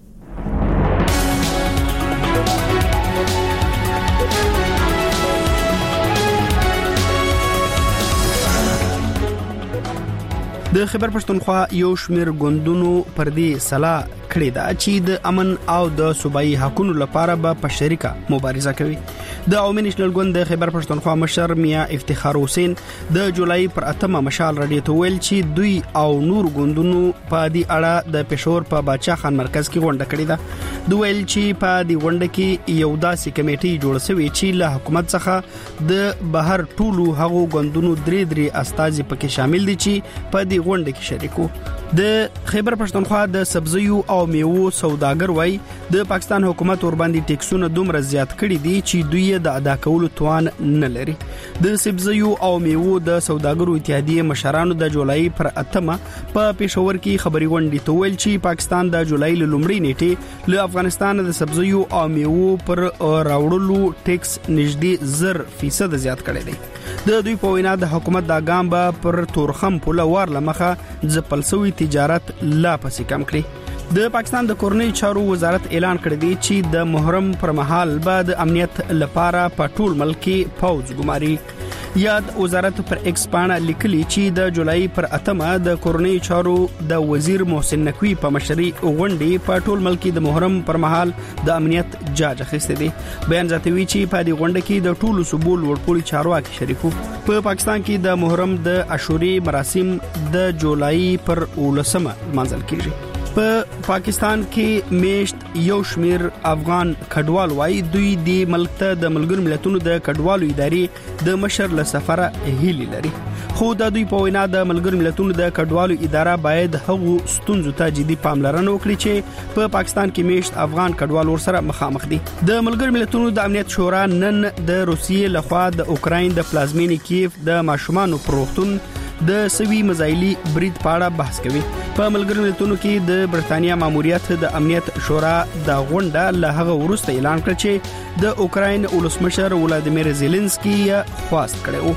د خیبر پښتونخوا یو شمیر ګوندونو پر دې صلاح کړې ده چې د امن او د صوبایي حقوقو لپاره به په شریکه مبارزه کوي. د عوامي نېشنل ګوند د خیبر پښتونخوا مشر میا افتخار حسین د جولای پر اتمه مشال رادیو ته ویل چې دوی او نور ګوندونو په دې اړه د پېښور په باچا خان مرکز کې غونډه کړې ده. دوی ویل چې په دې غونډه کې یو داسې کمیټي جوړ شوی چې له حکومت څخه د بهر ټولو هغو ګوندونو درې درې استازي پکې شامل دي چې په دې غونډه کې شریکو. د خیبر پښتونخوا د سبزیو او میوو سوداګر وای د پاکستان حکومت ور باندې ټیکسونه دومره زیات کړي دي چې دوی د ادا کولو توان نه لري. د سبزیو او میوو د سوداګرو اتحادیه مشرانو د جولای پر اتمه په پېښور کې خبري غونډه ته ویل چې پاکستان د جولای لومړۍ نیټه له افغانستان د سبزیو او میوو پر راوړلو ټیکس نږدې زر فیصد زیات کړي دي. د دوی په وینا د حکومت د ګام به پر تورخم پوله وار لمخه ځپلسوي تجارت لا پسې کم کړي. د پاکستان د کورنۍ چارو وزارت اعلان کړی دی چې د محرم پر مهال بعد امنیت لپاره په ټول ملک کې فوج ګماري. یاد وزارت پر ایکس پاڼه لیکلي چې د جولای پر اتمه د کورنۍ چارو د وزیر محسن نقوی په مشرۍ غونډې په ټول ملک کې د محرم پر مهال د امنیت جاج اخیسته دي. بیان زیاتوي چې په دې غونډه کې د ټولو صوبو لوړپوړي چارواکي شریکو. په پاکستان کې د محرم د عاشوري مراسم د جولای پر ولسمه منځل کیږي. په پاکستان کې میشت یو شمیر افغان کډوال وای دوی د ملک ته د ملګرو ملتونو د کډوالو ادارې د مشر له سفره هیلي لري، خو د دوی په وینا د ملګرو ملتونو د کډوالو اداره باید هغو ستونزو ته جدي پاملرنه وکړي چې په پاکستان کې میشت افغان کډوال ورسره مخامخ دي. د ملګرو ملتونو د امنیت شورا نن د روسیې لخوا د اوکراین د پلازمینې کیف د ماشومانو پروختون د سوي مزایلی برید پاړه بحث کوي. په ملګرو ملتونو کې د برتانیا ماموریت د امنیت شورا د غونډه له هغه وروسته اعلان کړ چې د اوکراین ولسمشر ولادیمیر زيلنسکي خواست کړو.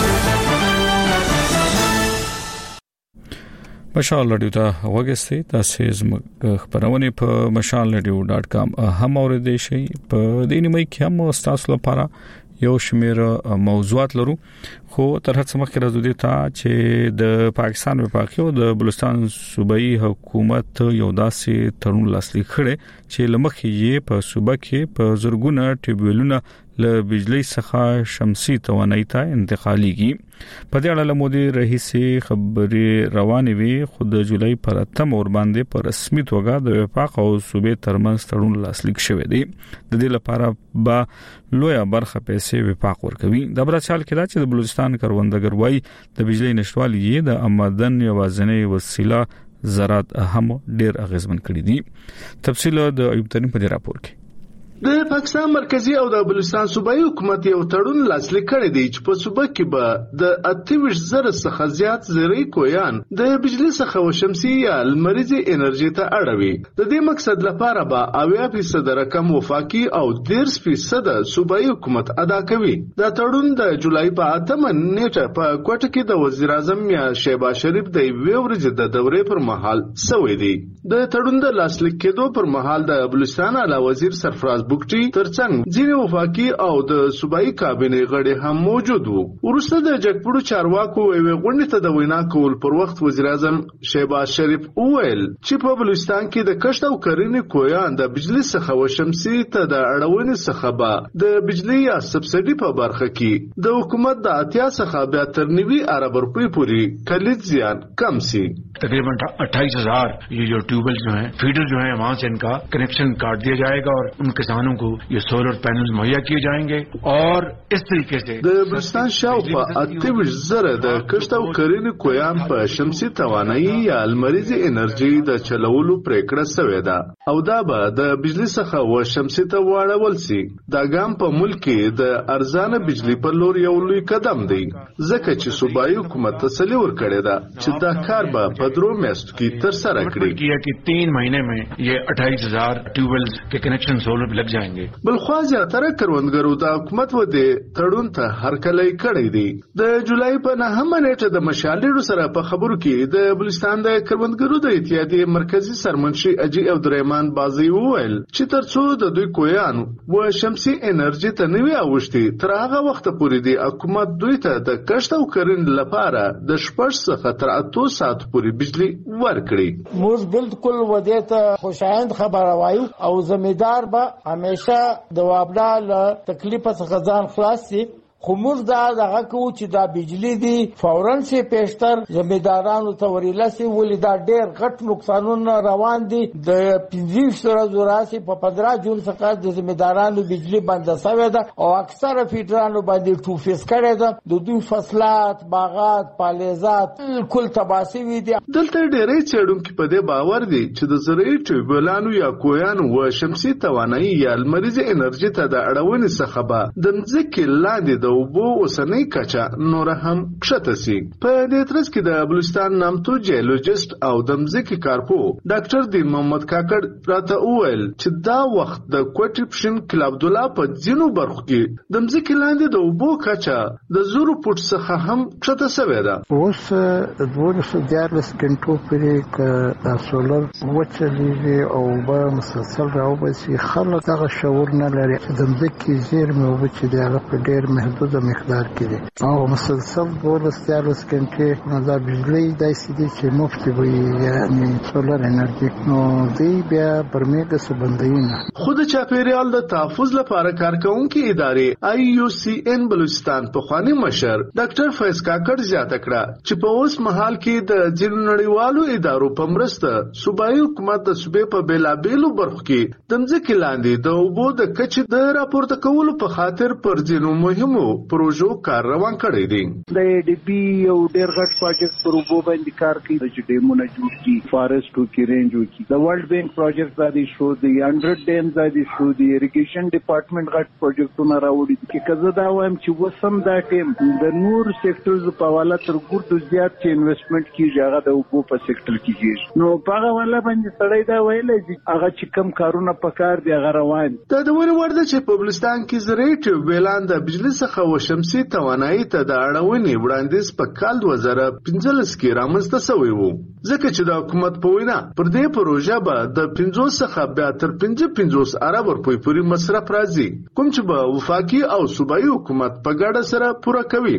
مشال رادیو ته وګورئ، تاسو زموږ خبرونه په مشال رادیو ډاټ کام هم اوریدئ شئ. په دې نیمه کې هم تاسو لپاره یو شمیر موضوعات لرو، خو تر هڅه مخکې راځو دي ته چې د پاکستان وفاقي او د بلوچستان صوبایي حکومت یو داسې تړون لاسلیک کړي چې لمخې یې په صوبه کې په زرګونه ټیبولونه له بجلی څخه شمسي توانایي ته انتقالېږي. په دې اړه له مودې راهیسې خبرې روانې وي، خو د جولای پر اتمه ور باندې په رسمي توګه د وفاق او صوبې ترمنځ تړون لاسلیک شوی دی. د دې لپاره به لویه برخه پیسې وفاق ورکوي. د برچال کې دا چې د بلوچستان کروندګر وای د بجلی نشټوالي د آمدن یوازینی وسیله زراعت هم ډیر اغیزمن کړی دي. تفصیل د ایوب ترین په راپور کې. د پاکستان مرکزی او د بلوچستان صوبایي حکومت یو تړون لاسلیک کړی دی چې په صوبه کې به د اتهویشت زره څخه زیات زرعي کویان د بجلی څخه و شمسي یا لمریزي انرژي ته اړوي. د دې مقصد لپاره به اویا فیصد رقم وفاقي او دیرش فیصد صوبایي حکومت ادا کوي. دا تړون د جولای په اتمه نیټه په کوټه کې د وزیر اعظم یا شهباز شریف د یوې ورځې د دورې پر مهال شوی دی. د تړون د لاسلیک کېدو پر مهال د بلوچستان اعلی وزیر سرفراز بوکټي ترڅنګ ځینې وفاقي او د صوبایي کابینې غړي هم موجود وو. وروسته د جګپړو چارواکو یوې غونډې ته د وینا کول پر وخت وزیر اعظم شهباز شریف وویل چې په بلوچستان کې د کښت او کرنې کویان د بجلی څخه و شمسي ته د اړونې څخه به د بجلی یا سبسډي په برخه کې د حکومت د اتیا څخه بیا تر نوي ارب روپۍ پورې کلیت زیان کم سي. تقریبا اٹھائیس ہزار یہ جو ٹیوب ट्यूबवेल जो है, फीडर जो है, वहाँ से इनका कनेक्शन काट दिया जाएगा और उन किसानों को ये सोलर पैनल मुहैया किए जाएंगे और इस तरीके से د بلوچستان شاوخوا اته ویشت زره د کښت او کرنې کویان په شمسي توانایي یا لمریزي انرژي د چلولو پریکړه شوې ده او دا به د بجلی څخه و شمسي ته واړول سي. دا ګام په ملک کې د ارزانه بجلی پر لور یو لوی قدم دی ځکه چې صوبایي حکومت تسلی ورکړې ده چې دا کار به په درو میاشتو کې ترسره کړي چې تین مہینے میں یہ اٹھائیس ہزار ټیوبویلز کے کنیکشن سولر لگ جائیں گے. بلخوا زیاتره کروندګرو د حکومت و د تړون ته هرکلی کړی دی. د جولای په نهمه نیټه د مشالېړو سره په خبرو کې د بلوچستان د کروندګرو د اتحادیې مرکزی سرمنشي اجي عبدالرحمن بازي وویل چې ترڅو د دوی کویان و شمسي انرژي ته نوي اوښتي تر هغه وخت پورې دی حکومت دوی ته د کښت او کرنې لپاره د شپږ څخه تر اتو ساعت پورې بجلی ورکړي. موږ بالکل ودې ته خوشایند خبره وایو او زمیدار به همیشه د وابډا له تکلیف څخه ځان خلاص شي. خو موږ دا دغه کوو چې دا بجلی دی فوراً سي پیشتر زمیدارانو ته ورلاسي ولې دا ډېر غټ نقصانونه روان دي. د پنځه ورځو راسي په پندرہ جون څخه د زمیدارانو بجلی بند شوې ده او اکثره فیډرانو باندې ټوفیس کړي ده. د دوی فصلات، باغات، پالیزات کل تباسي وي دي. دلته ډېرې څېړونکي په دې باور دي چې د زراعي ټیوبویلانو یا کویانو و شمسي توانایي یا لمریزي انرژي ته د اړونې څخه به د ځمکې لاندې د اوبو اوسنۍ کچه نور هم کښته سي. په دې ترڅ کې د بلوچستان نامتو جیولوجیست او د ځمکې کارپو ډاکټر دین محمد کاکړ راته وویل چې دا وخت د کوټې پښین کلي عبدالله په ځینو برخو کې د ځمکې لاندې د اوبو کچه د زرو فوټ څخه هم کښته شوې ده. اوس د دولس دیارلس ګنټو پورې که سولر وچلېږي او اوبه مسلسل راوباسي خلک هغه شعور نه لري چې د ځمکې زیرمې اوبه چې دی هغه په ډېر محدود مقدار کې دي او مسلسل دولس دیارلس ګنټې دا بجلی داسې دي چې مفت وي یعنې سولر انرژي نو دی بیا برمیږه څه بندوي نه. خو د چاپیریال د تحفظ لپاره کارکوونکې ادارې آی یو سی ان بلوچستان پخوانی مشر ډاکټر فیض کاکړ زیاته کړه چې په اوس مهال کې د ځینو نړیوالو ادارو په مرسته صوبایي حکومت د صوبې په بېلابېلو برخو کې د ځمکې لاندې د اوبو د کچې د راپورته کولو په خاطر پر ځینو مهمو پروژو کار روان کړی دی. د ډي بي یو ډېر غټ پروجیکټ پر اوبو باندې کار کوي چې ډیمونه جوړ کړي، فارسټو کې رینج وکړي. د ورلد بانک پروجیکټ باندې شو دی هندرد ډیم باندې شو دی اریګیشن ډپارټمنټ غټ پروجیکټونه راوړي چې کزه دا وایم چې وسم دا ټیم د نور سېکټرز په حواله تر ګورد زیات چې انویسټمنټ کیږي هغه د اوبو په سېکټر کې کیږي. نو په هغه والا باندې سړی دا ویل چې هغه چې کم کارونه پکار دی هغه روان. دا د ور ورده چې په بلوچستان کې زراعي ټیوبویلان د بجلی څخه و شمسي توانایي ته د اړونې وړاندیز په کال دوه زره پنځلس کې رامنځته شوی و ځکه چې د حکومت په وینا پر دې پروژه به د پنځوس څخه بیا تر پنځه پنځوس ارب روپۍ پورې مصرف راځي کوم چې به وفاقي او صوبایي حکومت په ګډه سره پوره کوي.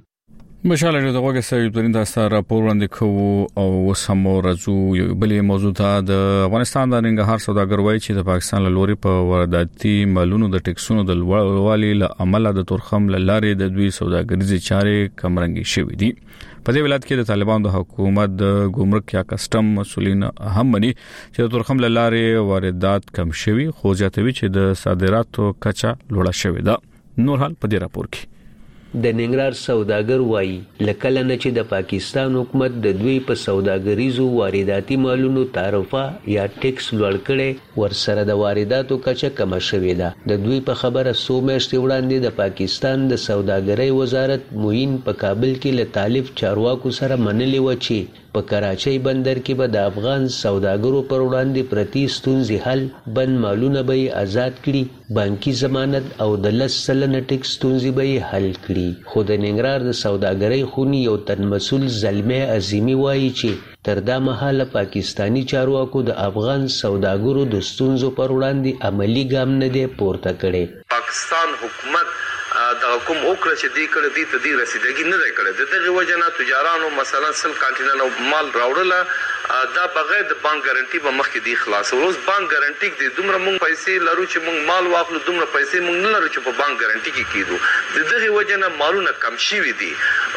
مشاله د غوګه سوي پرنده سره راپور وړاندې کوو او وسمو رجو یو بلې موضوع ته د افغانستان د ننګرهار سوداګر وایي چې د پاکستان له لوري په وارداتي مالونو د ټیکسونو د لوړوالي له امله د تورخم لارې د دوی سوداګریزي چارې کمرنګي شوې دي. په دې ولایت کې د طالبانو د حکومت د ګمرک یا کسٹم مسولین هم مني چې د تورخم لارې واردات کم شوي خو ځاتوي چې د صادراتو کچه لوړه شوې ده. نور حال په دې راپور کې د ننګرهار سوداګر وایي لکه لنه چې د پاکستان حکومت د دوی په سوداګریزو وارداتي مالونو تعرفه یا ټیکس لوړ کړي ورسره د وارداتو کچه کم شوې ده. د دوی په خبره سو میاشتې وړاندې د پاکستان د سوداګرۍ وزارت موین په کابل کې له طالب چارواکو سره منلې و چې په کراچۍ بندر کې به د افغان سوداګرو پر وړاندې پرتی ستونزې حل بند مالونه به آزاد کړي بانکي ضمانت او د لس سلنه ټیکس ستونزې به حل کړي. خو د ننګرهار د سوداګرۍ خونی یو تن مسول زلمه عظیمی وایي چې تر دا مهاله پاکستانی چارواکو د افغان سوداګرو د ستونزو پر وړاندې عملی ګام نه دی پورته کړي. پاکستان حکومت دا کوم اوکړه چې دی کړه دی ته دی رسیدګي نه دی کړه. دغه وجنه تجارانو مثلا سل کانټینر مال راوړله دا بغیر د بانک ګارانټي به مخکې دی خلاص. روز بانک ګارانټي دی دومره مونږ پیسې لرو چې مونږ مال واخلو دومره پیسې مونږ نه لرو چې په بانک ګارانټي کې کیدو. دغه وجنه مالونه کم شي وي دي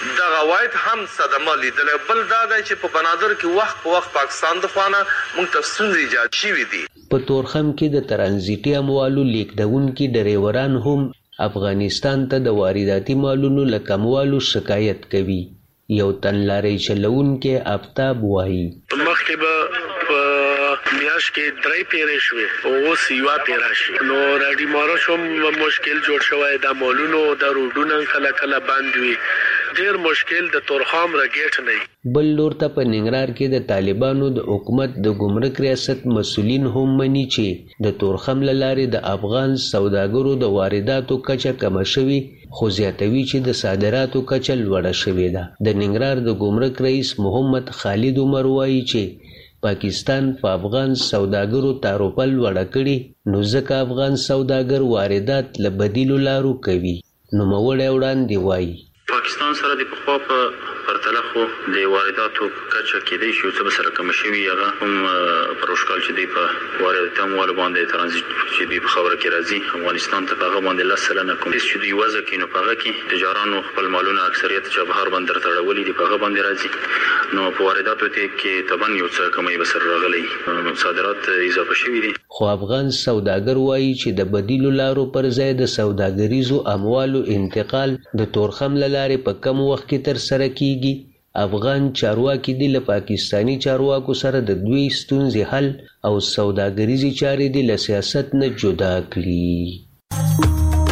د غواید هم صدمه لیدل. بل دا دی چې په بنادر کې وخت په وخت پاکستان د خوانه موږ ته ستونزې ایجاد شوې دي. په تورخم کې د ترانزیتي اموالو لیکدونکي ډریوران هم افغانستان ته د وارداتي مالونو له کموالو شکایت کوي. یو تن لارې چلونکي آفتاب وایي مخکې به په میاشت کې درې پیرې شوې او اوس یوه پیره شي نو راډي مارو شوم مشکل جوړ شوی د مالونو د روډونو کله کله بند وي ډېر مشکل د تورخم راګیټ نه. بل لور ته په ننګرهار کې د طالبانو د حکومت د ګمرک ریاست مسؤلین هم مني چې د تورخم له لارې د افغان سوداګرو د وارداتو کچه کمه شوي خو زیاتوي چې د صادراتو کچه لوړه شوې ده. د ننګرهار د ګمرک رئیس محمد خالد عمر وایي چې پاکستان په افغان سوداګرو تعرفه لوړه کړي نو ځکه افغان سوداګر واردات له بدیلو لارو کوي. نوموړی وړاندې وایي پاکستان سره د پخوا په پرتله خو د وارداتو کچه کېدای شي څه سره کم شوي هغه هم پروشکال چې دی په وارداتو مال باندې ترانزیت چې دی په خبره کې راځي افغانستان ته هغه باندې لس سلنه کوم چې دی وځه کې نو په هغه کې تجارانو خپل مالونه اکثریت چې بهر بندر تړولي دی په هغه باندې راځي نو په وارداتو ته کې تبن یو څه کمی بسر راغلي صادرات اضافه شوي دي. خو افغان سوداګر وایي چې د بدیلو لارو پر ځای د سوداګریزو اموالو انتقال د تورخم له لارې په کم وخت کې تر سره کیږي. افغان چارواکي دي له پاکستانی چارواکو سره د دوی ستونزې حل او سوداګریزي چارې دي له سیاست نه جدا کړي.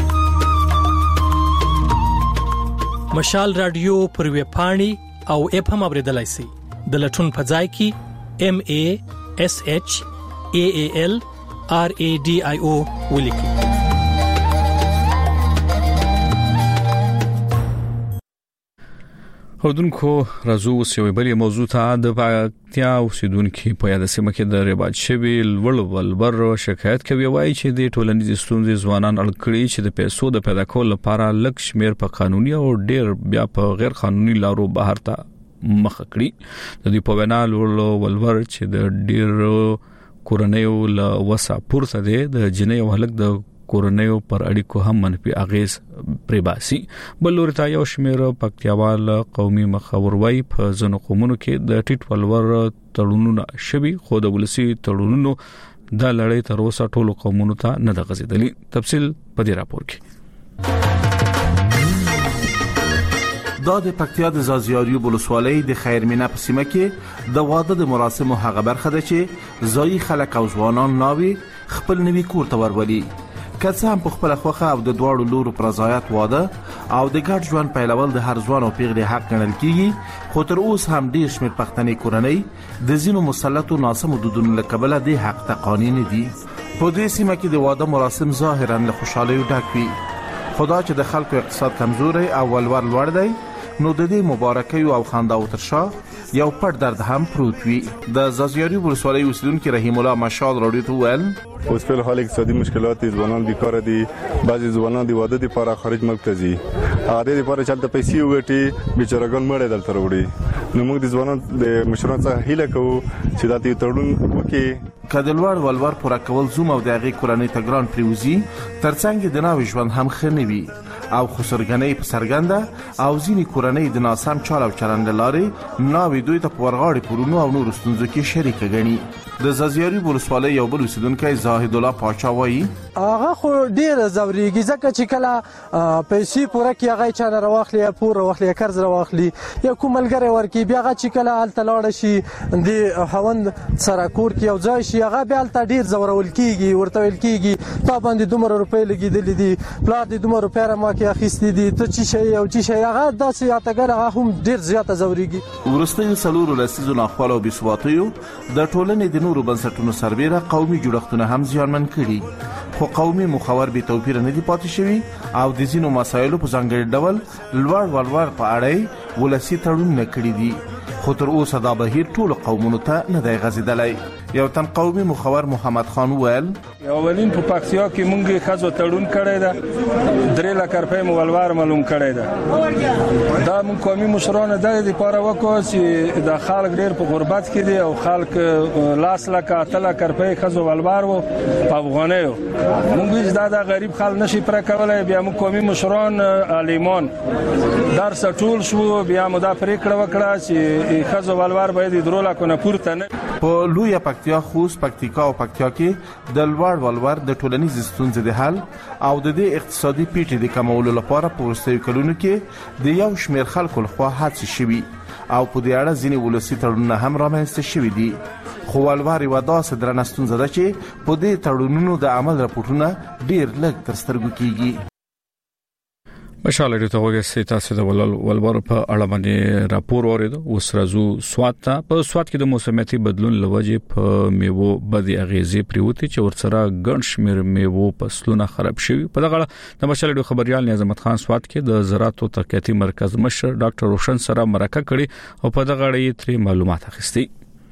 مشال رادیو پر ویب پاڼې او اپ هم اوریدلای شئ. د لټون په ځای کې ام ا اس اچ ا ا ال ار ا ډي آی او ولیکئ. اردوونکو راځو اوس یوې بلې موضوع ته. د پکتیا اوسیدونکو په یاد سیمه کې د رواج شوی لوړ ولبر شکایت کوي وایي چې د ټولنیز ستونزې ځوانان اړ کړي چې د پیسو د پیدا کولو لپاره لک شمیر په قانوني او ډیر بیا په غیر قانوني لارو بهر ته مخ کړي. د دې په وینا لوړ ولبر چې د ډیر کورنیو له وسه پورته دی د جنۍ او هلک د کورنیو پر اړیکو هم منفي اغیز پرې باسي. بل لوري ته یو شمیر پکتیاوال قومي مخاوروي په ځنو قومونو کې د ټیټ ولور تړونونه شوي خو د ولسی تړونونو د لړۍ تر اوسه ټولو قومونو ته نه د غزیدلی. تفصیل په دې راپور کې. دا د پکتیا د زازیاریو ولسوالۍ د خیرمینه په سیمه کې د واده د مراسمو هغه برخه ده چې ځای خلک او ځوانان ناوي خپل نوي کور ته ورولي. که څه هم په خپل خوخه او د دواړو لورو پر رضایت واده او د ګډ ژوند پیلول د هر ځوان او پیغلې حق ګڼل کیږي خو تر اوسه هم ډیر شمېر پښتني کورنۍ د ځینو مسلطو ناسمو دودونو له کبله د حق ته قانع نه دي. په دې سیمه کې د واده مراسم ظاهرا له خوشحالۍ ډک وي خو دا چې د خلکو اقتصاد کمزوري او ولور لوړ دی نو د دې مبارکۍ او خنداو تر شا یو پټ درد هم پروت وي. د زازیاري ولسوالۍ اوسیدونکو رحیم الله مشال راډیو ته ویل اوس په حال اقتصادي مشکلات دي ځوانان بیکار دي بعضي ځوانان د واده لپاره خارج ملک ته ځي اده لپاره چلته پیسې وګټي بیچارهګان مړ دلته وروړي نو موږ د ځوانان د مشرانو څخه هیله کوو چې دا د تړون وکړي کډلوړ ولور پوره کول زوم او دغه کورنۍ ته ګران پریوزي ترڅنګ د ناوې ژوند هم خنوي او خسرګنۍ په سرګنده او ځینی کورنۍ د ناسم چال او چلند لاري ناوې دوی ته پورغاړي پرونو او نور ستونزو کې شریک غني. د زازیاري ولسوالۍ یو بل اوسیدونکی زاهد الله پاچا وایي هغه خو ډیر زوريږي ځکه چې کله پیسې پوره کې هغه چا نه راوخلي پوره واخلي قرض راوخلي یا کوم ملګری ورکی بیا هغه چې کله حالت لاړ شي د هوند سره کور کې او ځای شي هغه بیا حالت ډیر زورول کیږي ورته ویل کیږي تا باندې دومره روپۍ لګیدلې دي پلار دې دومره روپۍ را ما کې اخیستې دي ته چی شي او چی شي هغه داسې یاتګر هغه هم ډیر زیاته زوريږي. ورسته سلور لسیزو ناخوالو او بسواتیو د ټولنې د نورو بنسټونو سربېره قومي جوړښتونه هم زیانمن کړي خو قومي مخاور به توپیر نه دی پاتې شوی او د ځینو مسایلو په ځانګړي ډول لوړ ولور په اړه ولسی تړون نه کړی دي خو تر اوسه دا بهیر ټول قومونو ته نه دی غځیدلی. یو تن قومي مخور محمد خان وویل اولین په پکتیا کې مونږه خزو تړون کړی دا درې لک روپۍ مولوار معلوم کړی دا دا مونږ قومي مشرانو د دې لپاره وکړو چې د خلک ډېر په غربت کې دي او خلک لاس لک اتل روپۍ خزو ولوار وو په افغانیو مونږ دا د غریب خلک نشي پر کولای بیا مونږ قومي مشران علیمان درس ټول شو بیا مو دا پریکړه وکړه چې خزو ولوار باید درو لک نه پورته نه په لویه پکتیا خوست پکتیکا او پکتیا کې د لوړ ولور د ټولنیز ستونزې د حل او د دې اقتصادي پیټې د کمولو لپاره په وروستیو کلونو کې د یو شمېر خلکو لخوا هڅې شوي او په دې اړه ځینې ولسي تړونونه هم رامنځته شوي دي خو ولور یوه داسې درنه ستونزه ده چې په دې تړونونو د عمل راپورټونه ډېر لږ تر سترګو کېږي. مشال لري ته وګورئ تاسو د ولل ولور په اړه باندې راپور اوریدو اوس راځو سوات ته په سوات کې د موسمیاتي بدلون لوجه په میوو بدی اغیزې پریوتی چې ورسره ګڼ شمیر میوو فصلونه خراب شوي په دغه د مشال لري خبريال نظام خان سوات کې د زراعت او ترقیاتي مرکز مشر ډاکټر روشن سره مرکه کړي او په دغه اړه تری معلومات اخیستي.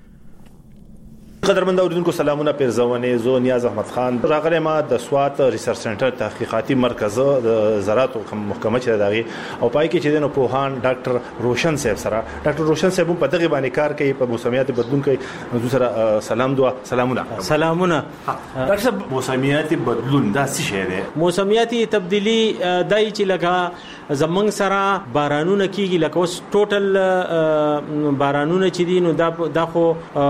قدرمن اوریدونکو سلامونه پیرزونه زو نیاز احمد خان راغلی ما د سوات ریسرچ سنټر تحقیقاتي مرکز د زراعت محکمه چې دغه او پای کې چې دنه پوهان ډاکټر روشن صاحب سره ډاکټر روشن صاحب په دغه باندې کار کوي په موسمیات بدلون کوي نو سره سلام دعا سلامونه سلامونه ډاکټر صاحب موسمیات بدلون دا څه شی دی؟ موسمیاتي تبدیلی دای چې لګه زمنګ سره بارانونه کیږي لکه اوس ټوټل بارانونه چې دي نو دا د خو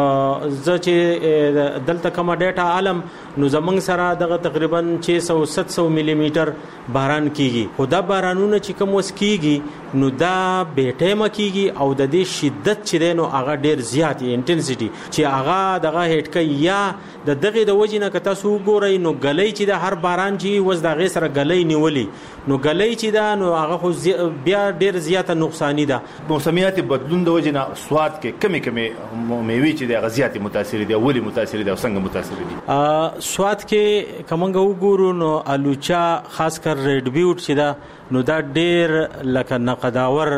ز چې دلته کومه ډیټا عالم نو زمنګ سره دغه تقریبا شش سو سات سو ملي میټر باران کیږي خو دا بارانونه چې کوم وس کیږي نو دا بیټه مکیږي او د دې شدت چې دینو هغه ډیر زیات انټنسټي چې هغه دغه هټ کوي یا د دغه د وجنه کته سو ګورئ نو غلې چې د هر باران چې وس دغه سره غلې نیولي نو غلې چې دا نو هغه خو بیا ډیر زیاته نقصانی ده. موسمیات بدلون د وجنه سواد کې کمی کمی میوي چې د غزيات متاثر دي اولی متاثر دي او څنګه متاثر دي؟ سواد کې کومنګ وګورو نو الوچا خاص کر ریډ بیوټ چې دا نو دا ډیر لکه نقداور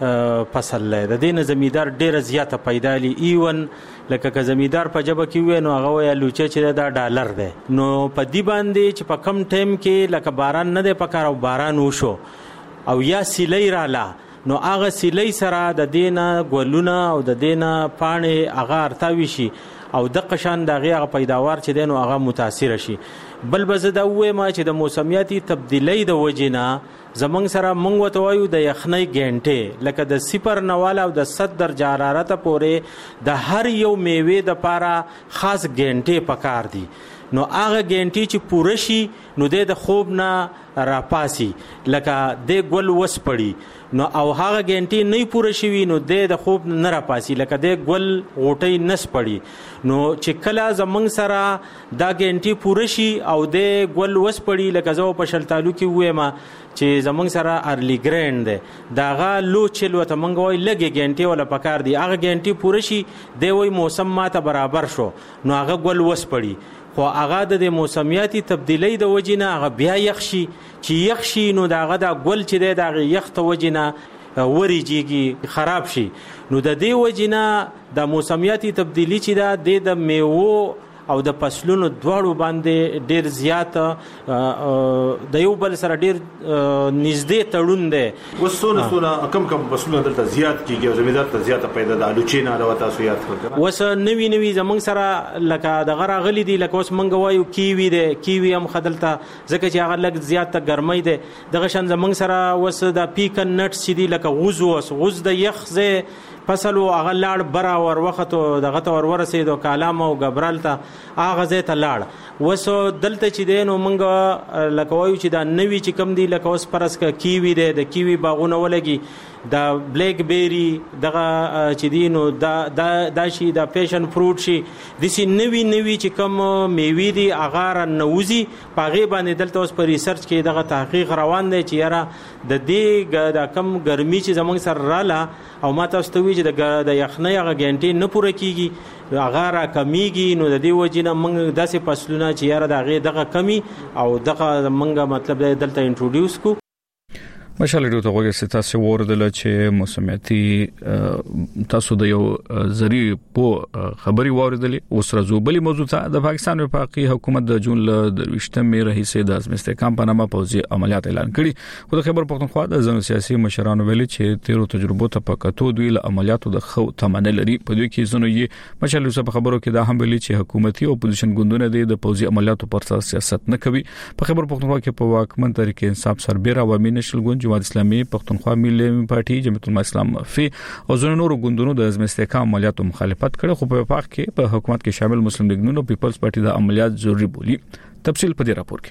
فصل لري د دې زمیدار ډیر زیاته پیدالي ایون لکه که زمیدار په جبه کې وې نو هغه وی لوچه چې دا ډالر دی نو په دی باندې چې په کم ټیم کې لکه باران نه دی پکار او باران وشو او یا سیلی رااله نو هغه سیلی سره د دینه ګولونه او د دینه پانې هغه ارتاوي شي او د قشان دغه هغه پیداوار چې دینو هغه متاثر شي. بل بزده وې ما چې د موسمیاتي تبدیلی د وجینا زمنګ سره مونږ وته وایو د یخنۍ ګنټه لکه د صفر نواله او د صد درجه حرارت پورې د هر یو میوه د پاره خاص ګنټه پکار دي نو هغه ګنټي چې پوره شي نو د خوب نه راپاسي لکه د ګل وس پړي نو او هغه ګنټي نه پوره شي نو د خوب نه راپاسي لکه د ګل غوټي نس پړي نو چې کله زمنګ سره دا ګنټي پوره شي او د ګل وس پړي لکه زو په شلتالو کې وې ما چې زمنګ سره ارلی ګرینډ ده داغه لو چل وته منګ وای لګي ګنټي ولا پکار دی هغه ګنټي پوره شي دی وای موسم ماته برابر شو نو هغه ګل وس پړي خو هغه د موسمیاتي تبدیلی د وجینه هغه بیا یخشي چې یخشي نو داغه د ګل چې د یخ ته وجینه وریږي خراب شي نو د دې وجینه د موسمیاتي تبدیلی چې د میوه او د فصلونو دواړو باندې ډیر زیات د یو بل سره ډیر نږدې تړون دی. وسونه سونه کم کم فصلونه دلته زیات کیږي او زمیدار ته زیاته پیدا د الوچینا د وتا سو یاد کړه وس نوی نوی زمنګ سره لکه د غره غلی دی لکه اوس منګ وایو کیوی دی کیوی هم خدلته ځکه چې هغه لګ زیات ګرمۍ دی دغه شان زمنګ سره وس د پیکن نټس چې دی لکه غوز وس غوز د یخزه فصل او هغه لاړ برا ور وخت دغه تور ورسېدو کالام او غبرالته هغه زه ته لاړ وسو دلته چې دینو مونږ لکه وایو چې دا نوی چې کم دی لکه اوس پرس کا کیوی دی د کیوی باغونه ولګي دا بلیک بیری دغه چې دینو دا دا شي دا پیشن فروټ شي د سي نوی نوی چې کم میوي دی اغار نوزي پاغه باندې دلته اوس په ریسرچ کې دغه تحقیق روان دی چې یاره د دې د کم ګرمي چې زمونږ سره رااله او ما تاسو ته وی چې د یخنۍ هغه ګنټې نه پوره کیږي هغه را کمیږي نو د دې وجینه موږ داسې فصلونه چې یاره دغه دغه کمی او دغه موږ مطلب دلته انټروډیوس کو. مشال ډیو ته وګورئ چې تاسو وردل چې موسمیاتي تاسو د یو زری په خبري واردلې اوس راځو بلې موضوع ته د پاکستان وفاقي حکومت د جون ل درويشتمې رئیس د ازمستحکام په نامه پوځي عملیات اعلان کړي خو د خبر پښتونخوا د ځینو سیاسي مشرانو ویلي چې تیرو تجربو ته پکاتو دوی له عملیاتو د خو تمنه لري په دوی کې زنو یې مشال یوسف خبرو کې دا هم ویلي چې حکومتي او اپوزیشن ګوندونه د پوځي عملیاتو پر اساس سیاست نه کوي په خبر پښتونخوا کې په واکمن طریق انصاف سربېره عوامي نشل ګوند جماعت اسلامي پښتونخوا ملي پارټي جمعیت الاسلام فی او زنو نور ګوندونو د ازمستحکام عملیاتو مخالفت کړي خو په وفاق کې په حکومت کې شامل مسلم لیگ نون او پیپلز پارټي د عملیات ضروري بولی تفصیل په دې راپور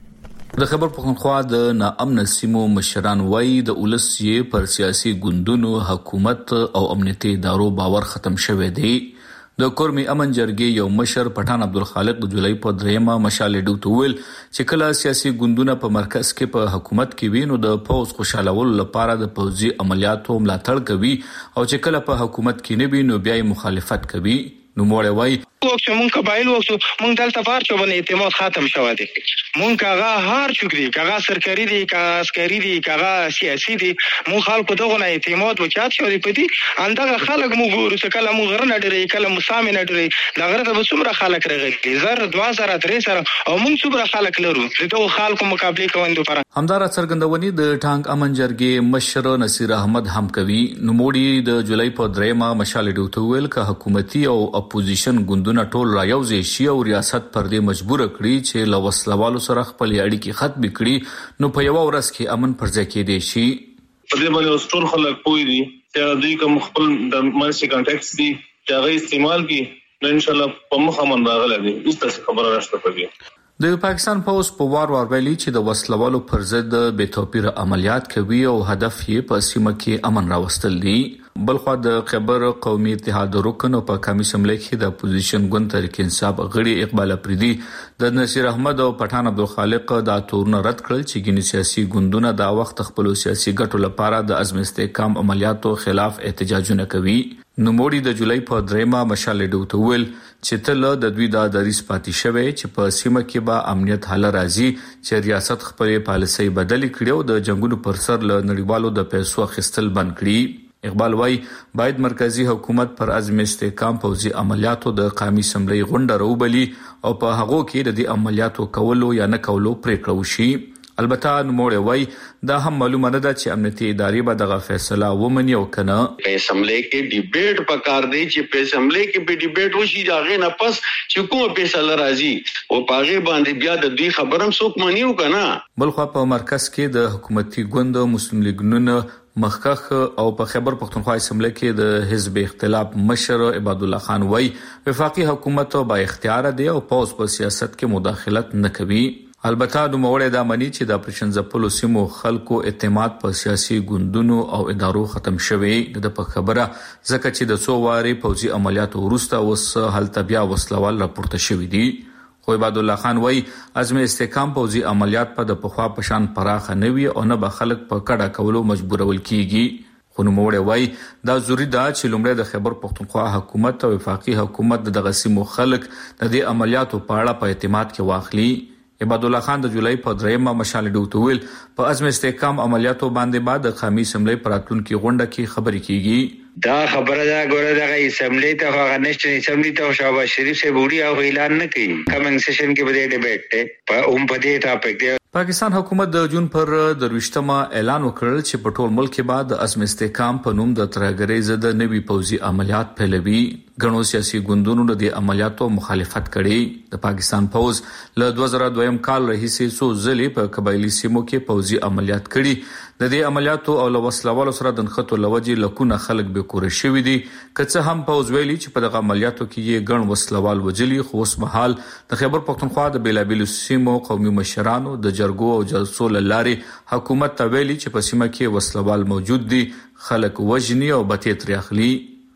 کې د خبر پښتونخوا د ناامن سیمو مشران وایي د ولسی پر سیاسي ګوندونو حکومت او امنیتي ادارو باور ختم شوه دی د کورمي امن جرګې یو مشر پټان عبدالخالق د جولای په دریمه مشال ډیو توول چې کله سیاسي ګوندونه په مرکز کې په حکومت کې وینو د پوز خوشالول لپاره د پوزي عملیاتو ملاتړ کوي او چې کله په حکومت کې نه وینو بیا مخالفت کوي نو موړ وای وخت مونږ قبایل وخت مونږ دلته بار چې باندې اعتماد ختم شوه دي مونږ کاغه هر چوکري کاغه سرکاري دي کاغه عسکري دي کاغه سیاسي دي مونږ خلکو دغه نه اعتماد وچات شو دي پدې اندغه خلک مونږ ګورو چې کله مونږ غرنه ډېرې کله مسامه نه ډېرې دا غره د څومره خلک راغلي زر دوه زره درې زره او مونږ څومره خلک لرو دغه خلکو مقابله کوندو پر همدار څرګندونی د ټانګ امن جرګې مشر نصیر احمد هم کوي نو موړي د جولای په دریمه مشال ډیو توول ک حکومتي او اپوزیشن ګوندونه ټول رايوځي شي او ریاست پر دې مجبور کړی چې لوسلوالو سره خپل اړیکې ختم کړي نو په یو ورځ کې امن پر ځای کې دي شي په دې باندې ټول خلک پوي دي چې دوی کوم خپل د مانسي کانټیکټس دي چې هغه استعمال کړي ان شاء الله په مخه من راغله دي هیڅ څه خبره نشته پدې د پاکستان پوز په وار وار ویلي چې د وسلوالو پر ضد بې توپیر عملیات کوي او هدف یې په سیمه کې امن راوستل دي بلخو د خبر قومي اتحاد رکن په قومي سملې کې د اپوزیشن ګوند تحریک انصاف غړي اقبال افریدي د نصیر احمد او پټان عبدالخالق د تورن رد کړل چې ګینی سیاسي ګوندونه دا وخت خپل سیاسي ګټو لپاره د ازمستحکام عملیاتو خلاف احتجاجونه کوي نو موړي د جولای په دریمه مشال ډیو توول چې تل د دوی د دریس پاتې شوی چې په سیمه کې به امنیت حل راځي چې ریاست خپل پالیسي بدل کړي او د جنگونو پر سر له نړیوالو د پیسو خستل بند کړي اقبال وای باید مرکزی حکومت پر عزم استحکام پوزي عملیاتو د قومي سملې غونډه روبلي او په هغه کې د دې عملیاتو کولو یا نه کولو پریکړه وشي البته نوموړی وای دا هم معلومه نه ده چې امنیتي ادارې به دغه فیصله ومني او کنه په اسمبلی کې ډیبیټ پکار دی چې په اسمبلی کې په ډیبیټ وشي داغه نه پس چې کومه فیصله راځي او پاغه باندې بیا د دې خبرم څوک مانیو کنه بلخو په مرکز کې د حکومتي ګوند مسلم لیگ نون مخکخ او په خبر پښتونخوا اسمبلی کې د حزب اختلاف مشر عباد الله خان وای وفاقي حکومت با اختیار دی او پوز په سیاست کې مداخلت نه کوي البته د موړې د امني چې د اپریشن زپلو سیمو خلکو اعتماد په سیاسي ګوندونو او ادارو ختم شوی د په خبره ځکه چې د څو واري پوځي عملیاتو وروسته وس حل تبیا وسلوال راپورته شوی دي خو عباد الله خان وای عزم استحکام پوځي عملیات په د پخوا پشان پراخ نه وي او نه به خلک په کډه کولو مجبورول کیږي خو نو موړې وای دا ضروری ده چې لومړی د خبر پښتونخوا حکومت او وفاقي حکومت د دغه سیمو خلک د دې عملیاتو په اړه په اعتماد کې واخلي عباد الله خان د جولای په دریمه مشال ډیو توول په عزم استحکام عملیاتو باندې بعد د قومي سملې پراتلونکو غونډه کې خبرې کیږي دا خبره دا ګوره دغه اسمبلی ته هغه نشته اسمبلی ته شاباش شریف سے بوډي او اعلان نه کوي کمنګ سیشن کې بده ډیبیټ ته په اوم پدې ټاپک دی پاکستان حکومت د جون پر درويشتمه اعلان وکړ چې په ټول ملک کې بعد عزم استحکام په نوم د ترګرې زده نوي پوځي عملیات پیلوي غنو سیاسي ګوندونو د عملیاتو مخالفت کړي د پاکستان پوز له دوه زره دویم کال راهیسې څو ځلې په قبایلی سیمو کې پوځي عملیات کړي د دې عملیاتو او لوسلوالو سره د نخښتو لوجي لکونه خلک به کور شوی دي که هم پوز ویلي چې په دغه عملیاتو کې یې ګڼ وسلوال وجلي خو اوس مهال د خیبر پختونخوا د بیلابیلو سیمو قومي مشرانو د جرګو او جلسو لارې حکومت ته ویلي چې په سیمه کې وسلوال موجود دي خلک وجني او بتې تر اخلي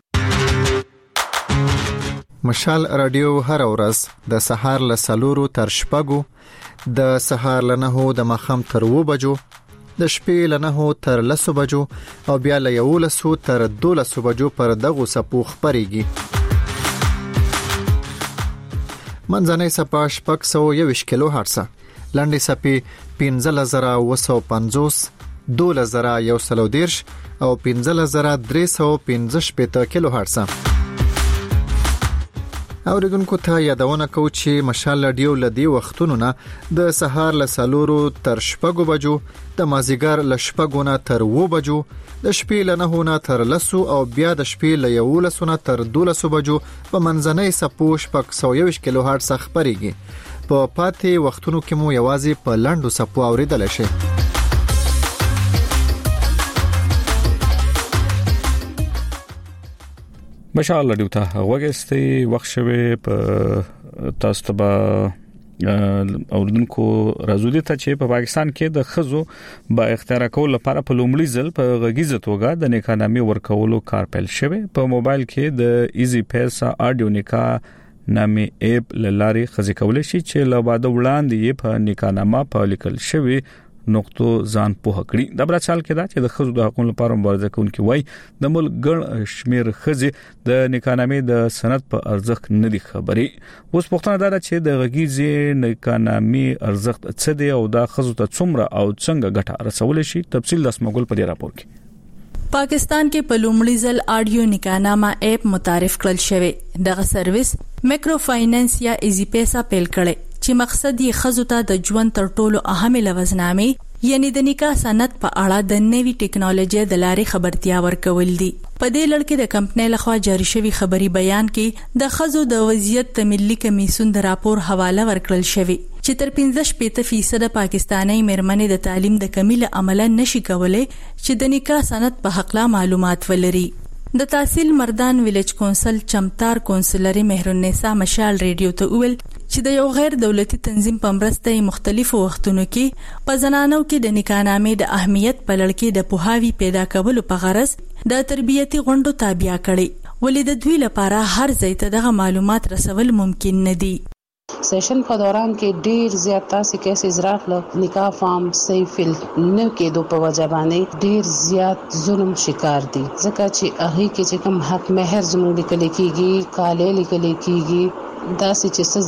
مشال رادیو هر ورځ د سهار له سلورو تر شپږو د سهار له نهو د مخام تر و بجو د شپې له نهو تر لسو بجو او بیا له یولسو تر دولسو بجو پر دغه سپو خبريږي منځنۍ سپا شپږ سوه یو کیلو هرڅه لاندې سپې پنځه زره و سوه پنځوس دوله زره یو سلو دیرش او پنځه زره درې سوه پنځه شپېته کیلو هرتز. اوریدونکو ته یادونه کوو چې مشال رادیو لدی وختونو نه د سهار له سالورو تر شپږو بجو، د مازیګر له شپږو نه تر اوو بجو، د شپې له نهو نه تر لسو او بیا د شپې له یولسو نه تر دولسو بجو په منځنۍ څپو شپږ سوه یوویشت کیلو هرتز خپرېږي. په پاتې وختونو کې مو یوازې په لنډو څپو اوریدلی شي. مشال رادیو ته وګورئ وخت شوه په تاسو ته اوردونکو راځو دي ته چې په پاکستان کې د خزو با اختیار کول لپاره په لومړي ځل په غږیزه توګه د نکاح ورکولو کار پیل شوه. په موبایل کې د ایزی پیسا اډیو نکاح نامي اپ لاري خزي کولای شي چې له بعد وړاندې په نکاح په لیکل شوی نقطو ځان په هکړي. د برچال کې دا چې د خزو د حقوقو لپاره مبارزه کوونکي وای د ملک ګڼ شمیر خزي د نکاح د سند په ارزښت نه دي خبري. اوس پوښتنه ده چې د غږیزي نکاح ارزښت څه دی او دا خزو ته څومره او څنګه ګټه رسول شي. تفصیل د اسمګل په دې راپور کې. پاکستان کې په لومړي ځل اډیو نکاح اپ متعارف کړل شوی. دغه سرویس مایکرو فاینانس یا ایزی پیسا پیل کړي چې مقصد یې خزو ته د ژوند تر ټولو اهمه لوزنامه یعنی د نکاح سند په اړه د نوي ټیکنالوژي د لارې خبرتیا ورکول دي. په دې لړ کې د کمپنۍ لخوا جاری شوی خبري بیان کې د خزو د وضعیت د ملي کمیسیون د راپور حواله ورکړل شوی چې تر پنځه شپږ فیصد پاکستاني مېرمنې د تعلیم د کمی له امله نشي کولای چې د نکاح سند په حق لا معلومات ولري. د تحصیل مردان ویلج کونسل چمتار کونسلري مهرالنساء مشال ریډیو ته ویل چې د یو غیر دولتي تنظیم په مرسته مختلفو وختونو کې په زنانو کې د نکاح نامې د اهمیت په لړ کې د پوهاوی پیدا کولو په غرض د تربیتي غونډو تابع کړي، ولې د دوی لپاره هر ځای ته دغه معلومات رسول ممکن نه دي. سیشن په دوران کې ډیر زیات تاسو کیسز راغله نکاح فارم صحیح فل نه کېدو په وجه باندې ډیر زیات ظلم شکار دي، ځکه چې هغه کې چې کوم حق مہر زموږ لیکل کېږي، کاله لیکل کېږي، داسې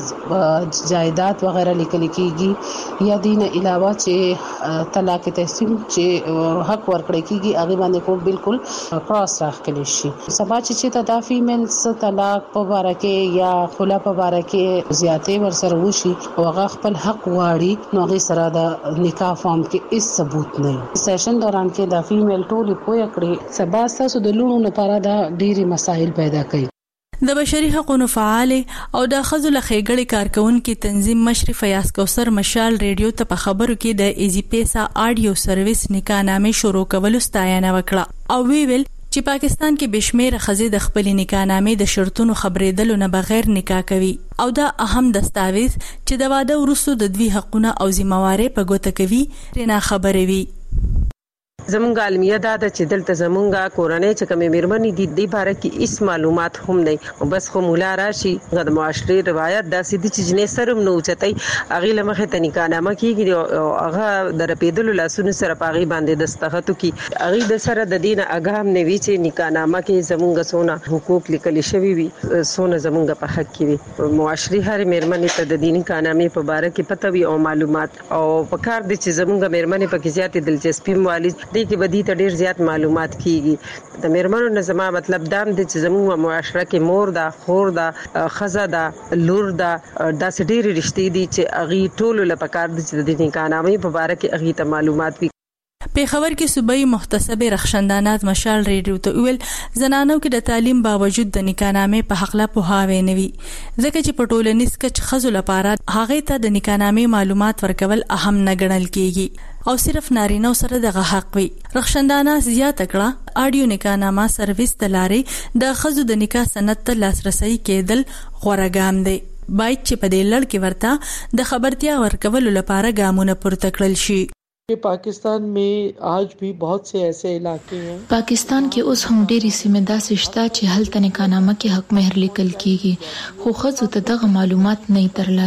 چې جایداد وغیرہ لیکل کېږي یا دینه علاوه چې طلاق تقسیم چې حق ورکړی کېږي هغه باندې کوم بالکل کراس راخلی شي. سبا چې ته دا فیمیل س طلاق په باره کې یا خلا په باره کې زیاتې ورسره وشي او هغه خپل حق واړي نو هغه سره د نکاح فارم کې هیڅ ثبوت نه. سیشن دوران کې دا فیمیل ټول پوهه کړې سبا تاسو د لونو لپاره دا ډېری مسایل پیدا کړي. د بشري حقوقو فعال او د خزو لخېګړې کارکونکو تنظیم مشر فیاض کوثر مشال ریډیو ته په خبرو کې د ایزی پیسا اډیو سرویس نکاح نامې شروع کولو ستاینه وکړه او ویل چې پاکستان کې بشمیره خزې د خپل نکاح نامې د شرطونو خبرېدلو نه بغیر نکاح کوي او دا اهم دستاویز چې د واده وروسته د دوی حقوقونه او ذمہواري په ګوته کوي رنا خبرې وي. زمونږ عالمیه دا ده چې دلته زمونږه کورنۍ چې کومې مېرمنې دي د باره کې هیڅ معلومات هم نه او بس خو مولا راشي د معاشري روایت داسې دي چې جنې سرم نه اوچتای هغه لمخه ته نکاح نامه کیږي او هغه د رپیدلو لاسونو سره پاغي باندې دستخط کی هغه د سره د دین اګام نه وی چې نکاح نامه کې زمونږ سونه حقوق لیکل شوی وي سونه زمونږ په حق کې وي. معاشري هر مېرمنې ته د دین نکاح نامې په باره کې پته وي او معلومات او په کار دي چې زمونږ مېرمنې په کې زیاتې دلچسپي موالي دي کې بدی ته ډیر زیات معلومات کیږي. د مېرمنو نظام مطلب دام دي چې زموږ معاشره کې مور دا خور دا خزه دا لور دا داسې ډیر رښتې دي چې اغي ټول لپاره د دې نکاح نامې په اړه کې اغي ته معلومات وي. په خبر کې صوبایي محتسب رخصندانات مشال ریډیو ته ویل زنانو کې د تعلیم باوجود د نکاح نامې په حق لا پوهاوی نه وي ځکه چې په ټولنیز کې خزو لپاره هغه ته د نکاح نامې معلومات ورکول اهم نه ګڼل کیږي او صرف نارینه سره دغه حق وي. رخصندانه زیات کړه اډیو نکاح نامه سرویس تلاري د خزو د نکاح سند ته لاسرسي کېدل غوړه ګام دی باید چې په دې لړ کې ورته د خبرتیا ورکولو لپاره ګامونه پورته کړل شي. पाकिस्तान में आज भी बहुत से ऐसे इलाके हैं पाकिस्तान के اوس هم ډېری سیمې داسې شته چې هلته نکاح نامه کې حق مہر لیکل کیږي خو خزو ته دغه معلومات نه ترلاسه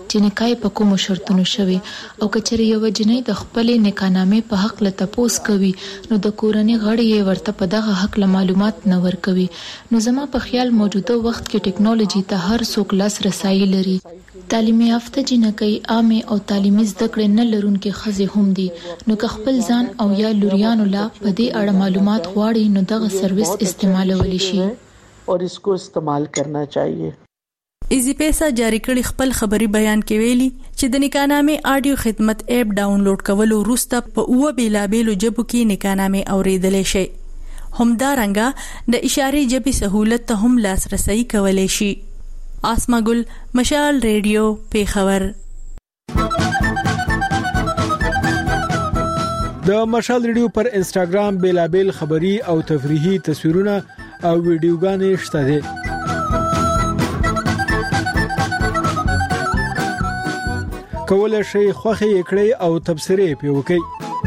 چې نکاح په کوم شرطونو شوي او کچره یو جنې د خپل نکاحنامې په حق له تپوس کوي نو د کورنۍ غړي ورته په دغه حق له معلومات نه ورکوي. نو زما په خیال موجوده وخت کې ټیکنالوژي ته هر څوک لاس رسایي لري. تعلیم یافته جنکۍ عامه او تعلیمي زده کړې نه لرونکي ښځې هم دي نو که خپل ځان او یا لوریانو لا په دې اړه معلومات غواړي نو دغه سرویس استعمالولی شي اور اسکو استعمال کرنا چاہیے. ایزی پیسا جاری کړي خپل خبري بیان کې ویلي چې د نکاحنامې آډیو خدمت اپ ډاونلوډ کول وروسته په اوه بیلابېلو ژبو کې نکاحنامې اورېدلې شي. همدارنګه د اشارې ژبې سهولت ته هم لاسرسي کولای شي. آسما ګل، مشال ریډیو، پیښور. د مشال ریډیو پر انسټاګرام بیلابېل خبري او تفریحي تصویرونه او ویډیوګانې شته دي. کولای شئ خوښي کړئ او تبصرې پې وکړئ.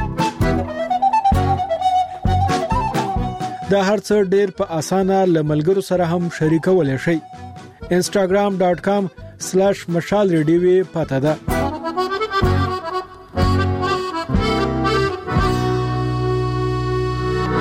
دا هر څه ډېر په اسانه له ملګرو سره هم شریکولای شئ. instagram dot com slash mashal radio پته ده.